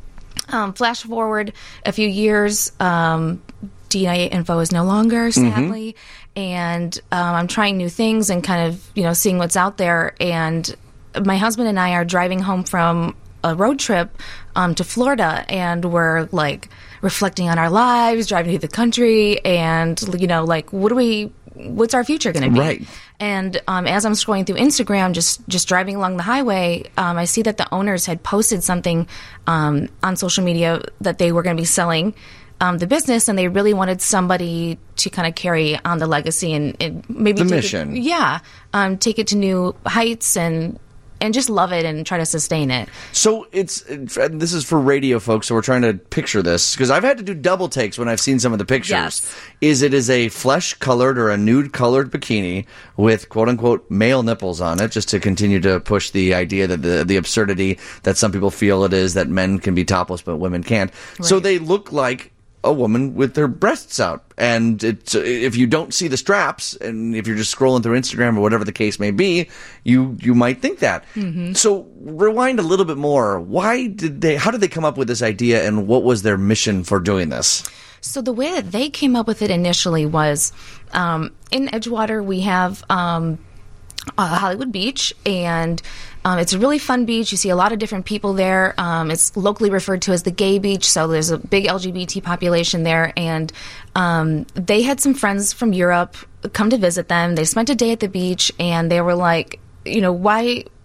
um, flash forward a few years, um, D N A Info is no longer, sadly. Mm-hmm. And um, I'm trying new things and kind of, you know, seeing what's out there. And my husband and I are driving home from a road trip um, to Florida, and we're like reflecting on our lives, driving through the country, and you know, like, what do we? What's our future going to be? Right. And um, as I'm scrolling through Instagram, just just driving along the highway, um, I see that the owners had posted something um, on social media that they were going to be selling Um, the business, and they really wanted somebody to kind of carry on the legacy and, and maybe the take mission. It, yeah, um, take it to new heights and and just love it and try to sustain it. So it's this is for radio folks, so we're trying to picture this, because I've had to do double takes when I've seen some of the pictures. Yes. Is it is a flesh colored or a nude colored bikini with quote unquote male nipples on it, just to continue to push the idea that the the absurdity that some people feel it is that men can be topless but women can't. Right. So they look like a woman with their breasts out, and it's, if you don't see the straps, and if you're just scrolling through Instagram or whatever the case may be, you you might think that. Mm-hmm. So rewind a little bit more. Why did they? How did they come up with this idea, and what was their mission for doing this? So the way that they came up with it initially was um, in Edgewater we have um, uh, Hollywood Beach, and Um, it's a really fun beach. You see a lot of different people there. Um, it's locally referred to as the gay beach, so there's a big L G B T population there. And um, they had some friends from Europe come to visit them. They spent a day at the beach, and they were like, you know, why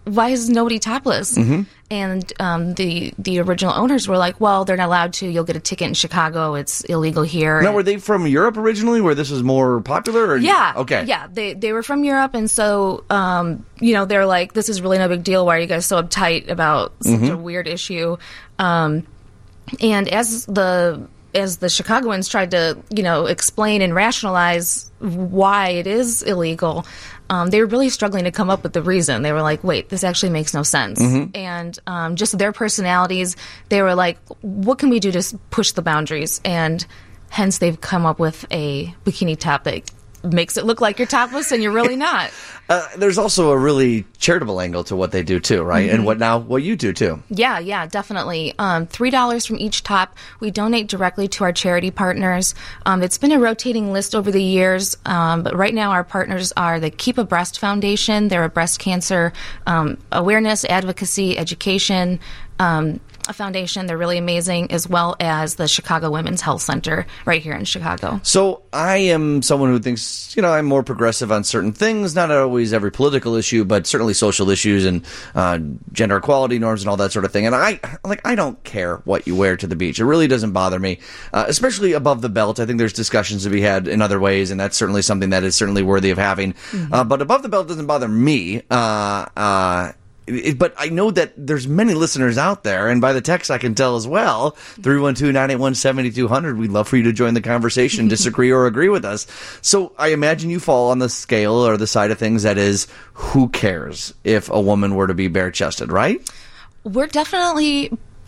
why is nobody topless? Mm-hmm. And um, the the original owners were like, well, they're not allowed to. You'll get a ticket in Chicago. It's illegal here. Now, were they from Europe originally, where this was more popular? Or? Yeah. Okay. Yeah, they they were from Europe, and so um, you know, they're like, this is really no big deal. Why are you guys so uptight about such Mm-hmm. a weird issue? Um, and as the as the Chicagoans tried to, you know, explain and rationalize why it is illegal, um, they were really struggling to come up with the reason. They were like, wait, this actually makes no sense. Mm-hmm. And um, just their personalities, they were like, what can we do to s- push the boundaries? And hence they've come up with a bikini top that makes it look like you're topless and you're really not. Uh, there's also a really charitable angle to what they do too, right? Mm-hmm. And what now what you do too. Yeah, yeah, definitely. Um, three dollars from each top. We donate directly to our charity partners. Um, it's been a rotating list over the years, um, but right now our partners are the Keep a Breast Foundation. They're a breast cancer um, awareness, advocacy, education um, a foundation. They're really amazing, as well as the Chicago Women's Health Center right here in Chicago. So I am someone who thinks, you know, I'm more progressive on certain things, not always every political issue, but certainly social issues and uh, gender equality norms and all that sort of thing. And I, like, I don't care what you wear to the beach. It really doesn't bother me, uh, especially above the belt. I think there's discussions to be had in other ways, and that's certainly something that is certainly worthy of having. Mm-hmm. Uh, but above the belt doesn't bother me. Uh, uh, It, but I know that there's many listeners out there, and by the text I can tell as well, three one two, nine eight one, seven two zero zero. We'd love for you to join the conversation, disagree or agree with us. So I imagine you fall on the scale or the side of things that is, who cares if a woman were to be bare-chested, right? We're definitely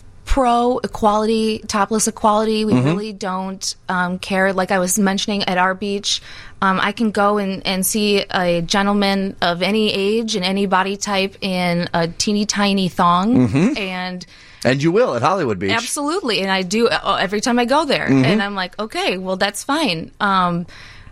pro equality, topless equality. We mm-hmm. really don't um, care. Like I was mentioning at our beach, um, I can go and, and see a gentleman of any age and any body type in a teeny tiny thong, mm-hmm. and and you will at Hollywood Beach. Absolutely, and I do every time I go there. Mm-hmm. And I'm like, okay, well that's fine. Um,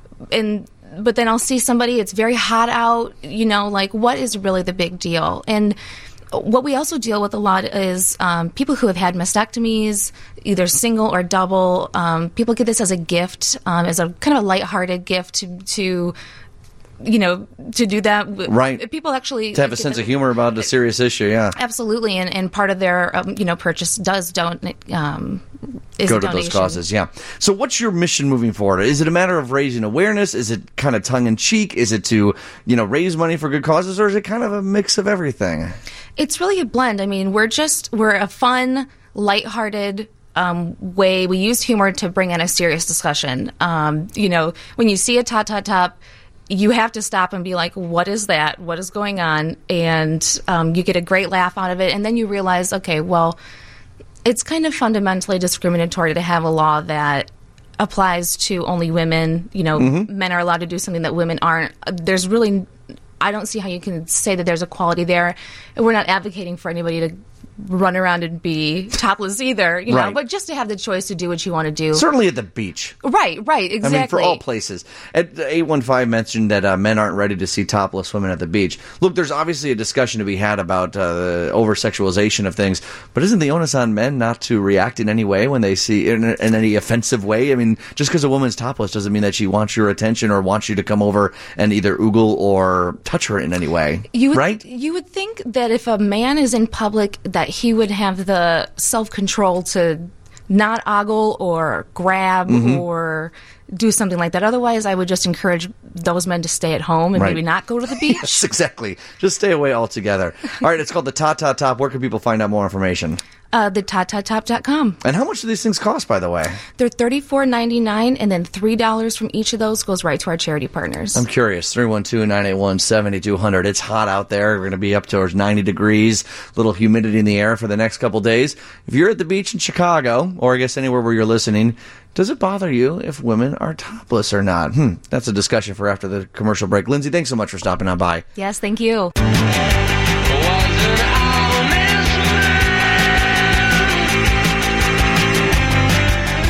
and but then I'll see somebody. It's very hot out. You know, like what is really the big deal? And what we also deal with a lot is um, people who have had mastectomies, either single or double. Um, people get this as a gift, um, as a kind of a lighthearted gift to, to, you know, to do that. Right. People actually to have a sense of humor about a serious issue. Yeah, absolutely. And and part of their um, you know purchase does don't um, is go a to donation. those causes. Yeah. So what's your mission moving forward? Is it a matter of raising awareness? Is it kind of tongue in cheek? Is it to you know raise money for good causes, or is it kind of a mix of everything? It's really a blend. I mean, we're just, we're a fun, lighthearted um, way. We use humor to bring in a serious discussion. Um, you know, when you see a tot tot top, you have to stop and be like, what is that? What is going on? And um, you get a great laugh out of it. And then you realize, okay, well, it's kind of fundamentally discriminatory to have a law that applies to only women. You know, mm-hmm. men are allowed to do something that women aren't. There's really... I don't see how you can say that there's equality there. We're not advocating for anybody to run around and be topless either, you know, right. but just to have the choice to do what you want to do. Certainly at the beach. Right, right, exactly. I mean, for all places. At eight one five mentioned that uh, men aren't ready to see topless women at the beach. Look, there's obviously a discussion to be had about uh, the over-sexualization of things, but isn't the onus on men not to react in any way when they see, in, in any offensive way? I mean, just because a woman's topless doesn't mean that she wants your attention or wants you to come over and either oogle or touch her in any way, you would, right? You would think that if a man is in public that he would have the self-control to not ogle or grab mm-hmm. or do something like that. Otherwise, I would just encourage those men to stay at home and right. maybe not go to the beach. Yes, exactly. Just stay away altogether. All right, it's called the Tot Tot Top. Where can people find out more information? Uh, the tot tot top dot com. And how much do these things cost, by the way? They're thirty-four ninety-nine, and then three dollars from each of those goes right to our charity partners. I'm curious. three one two, nine eight one, seven two zero zero. It's hot out there. We're going to be up towards ninety degrees, little humidity in the air for the next couple days. If you're at the beach in Chicago, or I guess anywhere where you're listening, does it bother you if women are topless or not? Hmm, that's a discussion for after the commercial break. Lindsay, thanks so much for stopping on by. Yes, thank you.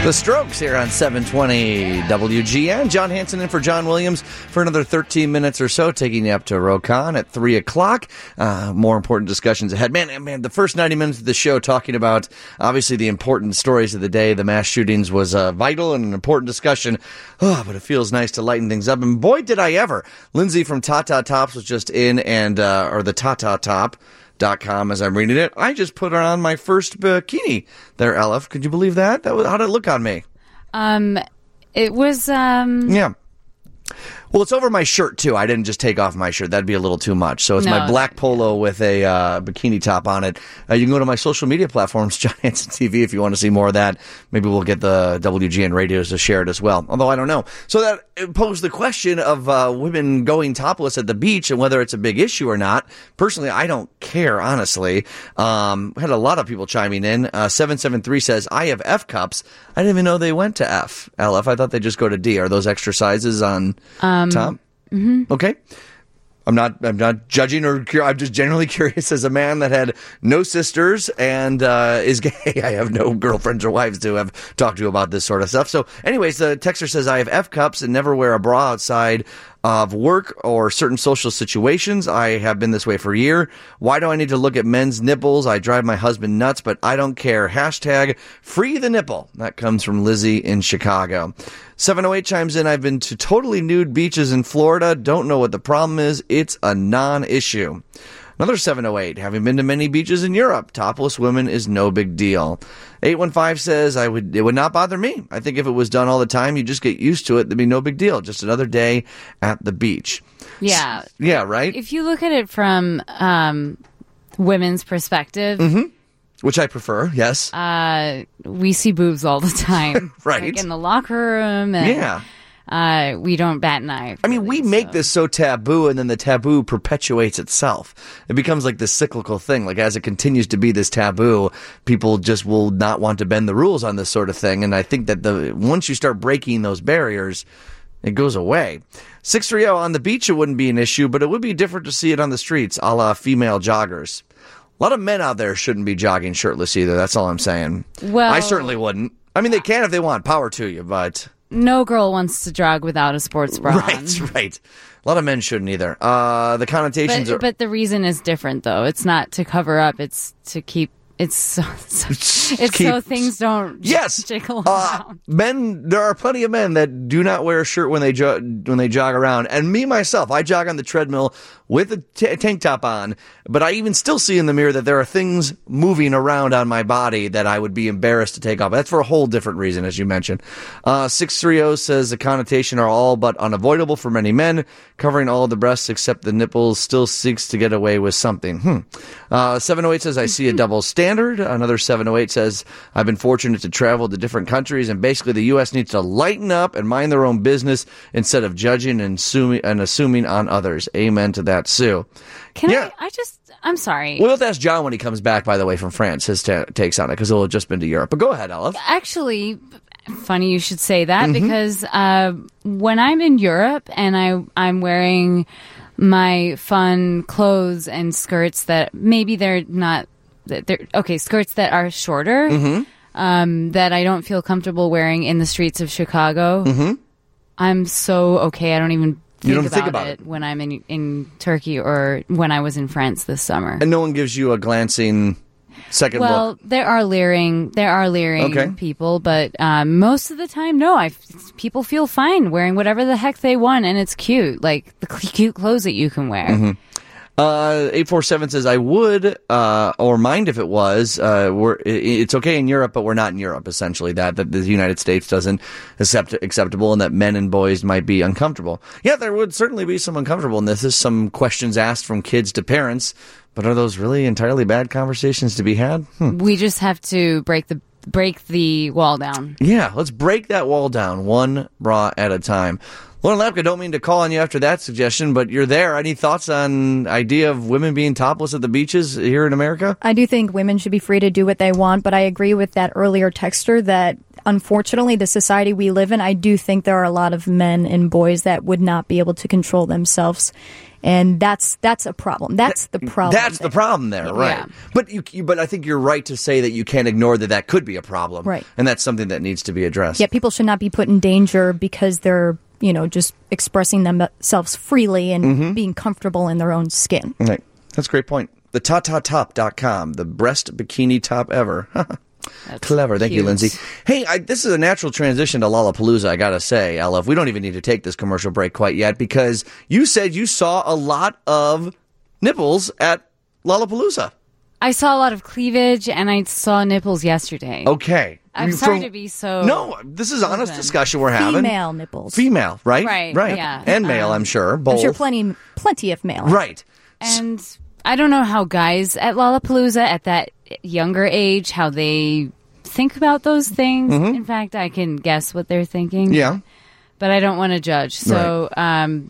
The Strokes here on seven twenty W G N. John Hanson in for John Williams for another thirteen minutes or so, taking you up to Rokon at three o'clock. Uh, more important discussions ahead. Man, man, the first ninety minutes of the show talking about, obviously, the important stories of the day, the mass shootings, was uh, vital and an important discussion. Oh, but it feels nice to lighten things up. And boy, did I ever. Lindsay from Tata Tops was just in, and uh, or the Tata Top. Dot com as I'm reading it. I just put on my first bikini there, Elif. Could you believe that? That was, how did it look on me? Um, it was, um... Yeah. Well, it's over my shirt, too. I didn't just take off my shirt. That'd be a little too much. So it's no, my black polo with a uh, bikini top on it. Uh, you can go to my social media platforms, John Hanson T V, if you want to see more of that. Maybe we'll get the W G N radios to share it as well, although I don't know. So that posed the question of uh, women going topless at the beach and whether it's a big issue or not. Personally, I don't care, honestly. Um, had a lot of people chiming in. Uh, seven seven three says, I have F cups. I didn't even know they went to F. L F. I thought they just go to D. Are those extra sizes on... Um, Tom? Mm-hmm. Okay. I'm not I'm not judging or cur- I'm just generally curious as a man that had no sisters and uh, is gay. I have no girlfriends or wives to have talked to about this sort of stuff. So anyways, the texter says, I have F cups and never wear a bra outside of work or certain social situations. I have been this way for a year. Why do I need to look at men's nipples? I drive my husband nuts, but I don't care. Hashtag free the nipple. That comes from Lizzie in Chicago. seven oh eight chimes in. I've been to totally nude beaches in Florida. Don't know what the problem is. It's a non-issue. Another seven oh eight. Having been to many beaches in Europe, topless women is no big deal. eight one five says, I would, it would not bother me. I think if it was done all the time, you just get used to it. There'd be no big deal. Just another day at the beach. Yeah. S- yeah, right? If you look at it from um, women's perspective, mm-hmm. Which I prefer, yes. Uh, we see boobs all the time. Right. Like in the locker room. And, yeah. Uh, we don't bat an eye. I mean, we so. make this so taboo, and then the taboo perpetuates itself. It becomes like this cyclical thing. Like, as it continues to be this taboo, people just will not want to bend the rules on this sort of thing. And I think that the once you start breaking those barriers, it goes away. six three zero, on the beach, it wouldn't be an issue, but it would be different to see it on the streets, a la female joggers. A lot of men out there shouldn't be jogging shirtless either. That's all I'm saying. Well, I certainly wouldn't. I mean, they can if they want. Power to you, but... No girl wants to jog without a sports bra Right, on. right. A lot of men shouldn't either. Uh, the connotations but, are... But the reason is different, though. It's not to cover up. It's to keep... It's so, so it's keep, so things don't yes, jiggle uh, around. Men, there are plenty of men that do not wear a shirt when they jo- when they jog around. And me, myself, I jog on the treadmill with a t- tank top on, but I even still see in the mirror that there are things moving around on my body that I would be embarrassed to take off. That's for a whole different reason, as you mentioned. Uh, six three zero says the connotation are all but unavoidable for many men. Covering all of the breasts except the nipples still seeks to get away with something. Hmm. Uh, seven oh eight says, I see a double standard. Another seven oh eight says, I've been fortunate to travel to different countries, and basically the U S needs to lighten up and mind their own business instead of judging and assuming, and assuming on others. Amen to that, Sue. Can yeah. I, I just, I'm sorry. We'll have to ask John when he comes back, by the way, from France, his ta- takes on it, because he'll have just been to Europe. But go ahead, Olive. Actually, funny you should say that, Mm-hmm. because uh, when I'm in Europe and I, I'm wearing my fun clothes and skirts that maybe they're not, they're, okay, skirts that are shorter, Mm-hmm. um, that I don't feel comfortable wearing in the streets of Chicago, Mm-hmm. I'm so okay. I don't even think, You don't about, think about it, it. when I'm in in Turkey or when I was in France this summer. And no one gives you a glancing second Well, look. there are leering, there are leering Okay. people, but um, most of the time, no. I people feel fine wearing whatever the heck they want, and it's cute, like the cute clothes that you can wear. Mm-hmm. Uh, eight four seven says, I would, uh, or mind if it was, uh, we're, it's okay in Europe, but we're not in Europe, essentially, that, that the United States doesn't accept acceptable and that men and boys might be uncomfortable. Yeah, there would certainly be some uncomfortableness. There's some questions asked from kids to parents, but are those really entirely bad conversations to be had? Hmm. We just have to break the break the wall down. Yeah, let's break that wall down one bra at a time. Lauren Lapka, don't mean to call on you after that suggestion, but you're there. Any thoughts on idea of women being topless at the beaches here in America? I do think women should be free to do what they want, but I agree with that earlier texter that unfortunately the society we live in, I do think there are a lot of men and boys that would not be able to control themselves. And that's that's a problem. That's the problem. That's there. the problem there, right? Yeah. But you, you, but I think you're right to say that you can't ignore that that could be a problem, right? And that's something that needs to be addressed. Yeah, people should not be put in danger because they're, you know, just expressing themselves freely and mm-hmm. being comfortable in their own skin. Right. That's a great point. The tata top dot com, the breast bikini top ever. That's clever. Thank cute. you, Lindsay. Hey, I, this is a natural transition to Lollapalooza, I gotta say, Elif. We don't even need to take this commercial break quite yet because you said you saw a lot of nipples at Lollapalooza. I saw a lot of cleavage and I saw nipples yesterday. Okay. I'm From, sorry to be so... No, this is honest discussion we're having. Female nipples. Female, right? Right, right. yeah. And male, um, I'm sure. Both. I'm sure plenty, plenty of male. Right. And I don't know how guys at Lollapalooza at that younger age, how they think about those things. Mm-hmm. In fact, I can guess what they're thinking. Yeah. But I don't want to judge. So, right. um,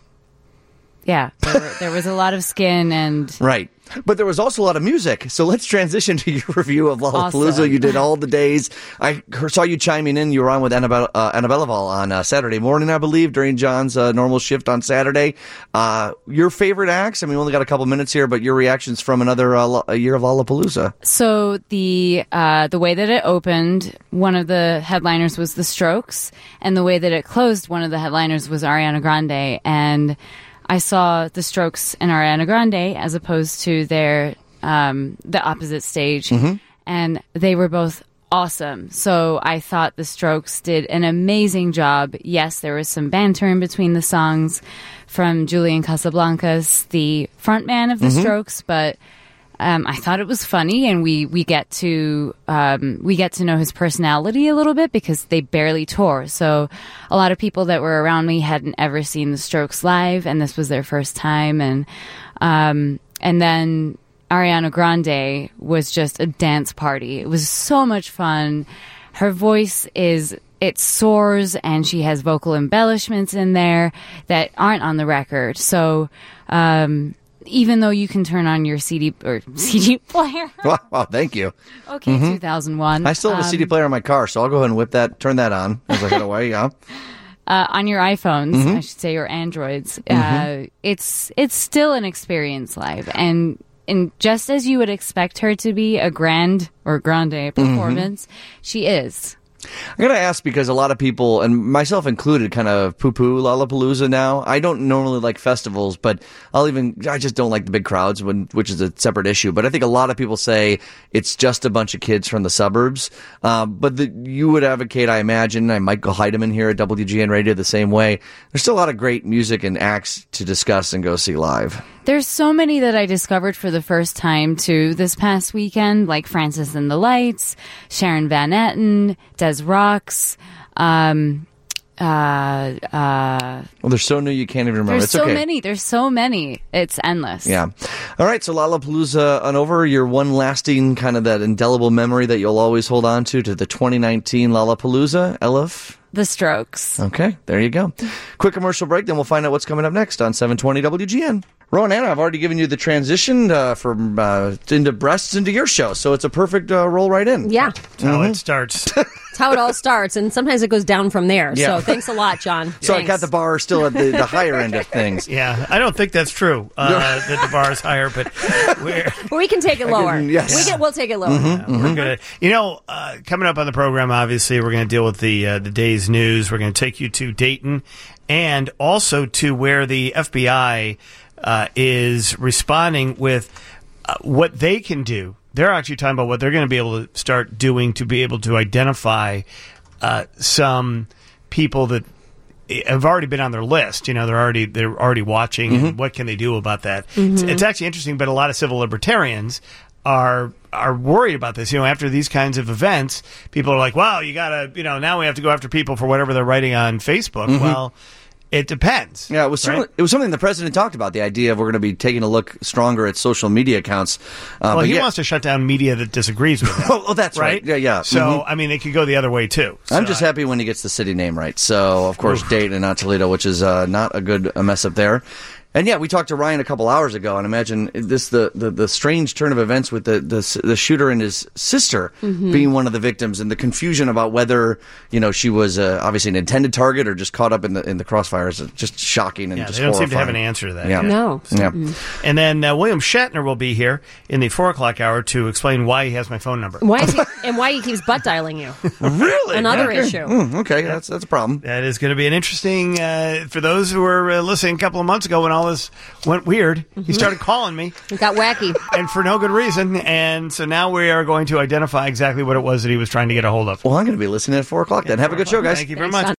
yeah, there, were, there was a lot of skin and... Right. But there was also a lot of music. So let's transition to your review of Lollapalooza. Awesome. You did all the days. I saw you chiming in. You were on with Annabelle, uh, Annabelle on uh, Saturday morning, I believe, during John's uh, normal shift on Saturday. Uh, your favorite acts? I mean, we only got a couple minutes here, but your reactions from another uh, a year of Lollapalooza. So the uh, the way that it opened, one of the headliners was The Strokes, and the way that it closed, one of the headliners was Ariana Grande. And I saw The Strokes and Ariana Grande as opposed to their um, the opposite stage, mm-hmm. and they were both awesome. So I thought The Strokes did an amazing job. Yes, there was some banter in between the songs from Julian Casablancas, the frontman of The mm-hmm. Strokes, but Um, I thought it was funny, and we, we get to um, we get to know his personality a little bit because they barely tour. So a lot of people that were around me hadn't ever seen The Strokes live, and this was their first time. And um, and then Ariana Grande was just a dance party. It was so much fun. Her voice is it soars, and she has vocal embellishments in there that aren't on the record. So. Um, Even though you can turn on your C D or C D player. Wow, wow, thank you. Okay, mm-hmm. two thousand one. I still have a um, C D player in my car, so I'll go ahead and whip that, turn that on as I head away, yeah. Uh, on your iPhones, mm-hmm. I should say, or Androids. Mm-hmm. Uh, it's it's still an experience live. And, and just as you would expect her to be a grand or grande performance, mm-hmm. she is. I gotta ask because a lot of people, and myself included, kind of poo-poo Lollapalooza now. I don't normally like festivals, but I'll even, I just don't like the big crowds, when, which is a separate issue. But I think a lot of people say it's just a bunch of kids from the suburbs. Um, but the, you would advocate, I imagine, I'm Michael Heidemann here at W G N Radio the same way. There's still a lot of great music and acts to discuss and go see live. There's so many that I discovered for the first time, too, this past weekend, like Francis and the Lights, Sharon Van Etten, Des Rocks. Um, uh, uh, well, they're so new you can't even remember. There's it's so okay. many. There's so many. It's endless. Yeah. All right, so Lollapalooza on over. Your one lasting kind of that indelible memory that you'll always hold on to, to the twenty nineteen Lollapalooza, Elif? The Strokes. Okay, there you go. Quick commercial break, then we'll find out what's coming up next on seven twenty W G N. Rowan, Anna, I've already given you the transition uh, from uh, into breasts into your show, so it's a perfect uh, roll right in. Yeah. That's how mm-hmm. it starts. That's how it all starts, and sometimes it goes down from there. Yeah. So thanks a lot, John. So thanks. I got the bar still at the, the higher end of things. Yeah, I don't think that's true, uh, that the bar is higher, but we're... Well, we can take it lower. Can, yes. we can, we'll take it lower. Mm-hmm, yeah, mm-hmm. We're gonna, you know, uh, coming up on the program, obviously, we're going to deal with the, uh, the day's news. We're going to take you to Dayton and also to where the F B I uh, is responding with uh, what they can do. They're actually talking about what they're going to be able to start doing to be able to identify uh, some people that have already been on their list. You know, they're already they're already watching. Mm-hmm. And what can they do about that? Mm-hmm. It's, it's actually interesting, but a lot of civil libertarians are are worried about this. You know, after these kinds of events, people are like, "Wow, you gotta, you know, now we have to go after people for whatever they're writing on Facebook." Mm-hmm. Well, It depends. Yeah, it was certainly, right? it was something the president talked about. The idea of we're going to be taking a look stronger at social media accounts. Uh, well, but he yeah. wants to shut down media that disagrees with him. oh, that's right. right. Yeah, yeah. So Mhm. I mean, it could go the other way too. So, I'm just happy when he gets the city name right. So, of course, Dayton and not Toledo, which is uh, not a good a mess up there. And yeah, we talked to Ryan a couple hours ago, and imagine this the, the, the strange turn of events with the, the the shooter and his sister Mhm. being one of the victims, and the confusion about whether you know she was uh, obviously an intended target or just caught up in the in the crossfire is just shocking and Yeah, just they don't seem to have an horrifying. answer to that. Yeah. yet. No. Yeah. And then uh, William Shatner will be here in the four o'clock hour to explain why he has my phone number. Why is he, and why he keeps butt dialing you? Really? Another Okay. issue. Mm, okay, that's that's a problem. That is going to be an interesting uh, for those who were uh, listening a couple of months ago when all this went weird. He started calling me. It got wacky. And for no good reason. And so now we are going to identify exactly what it was that he was trying to get a hold of. Well, I'm going to be listening at four o'clock then. Have a good show, guys. Thank you very Thanks, much. John.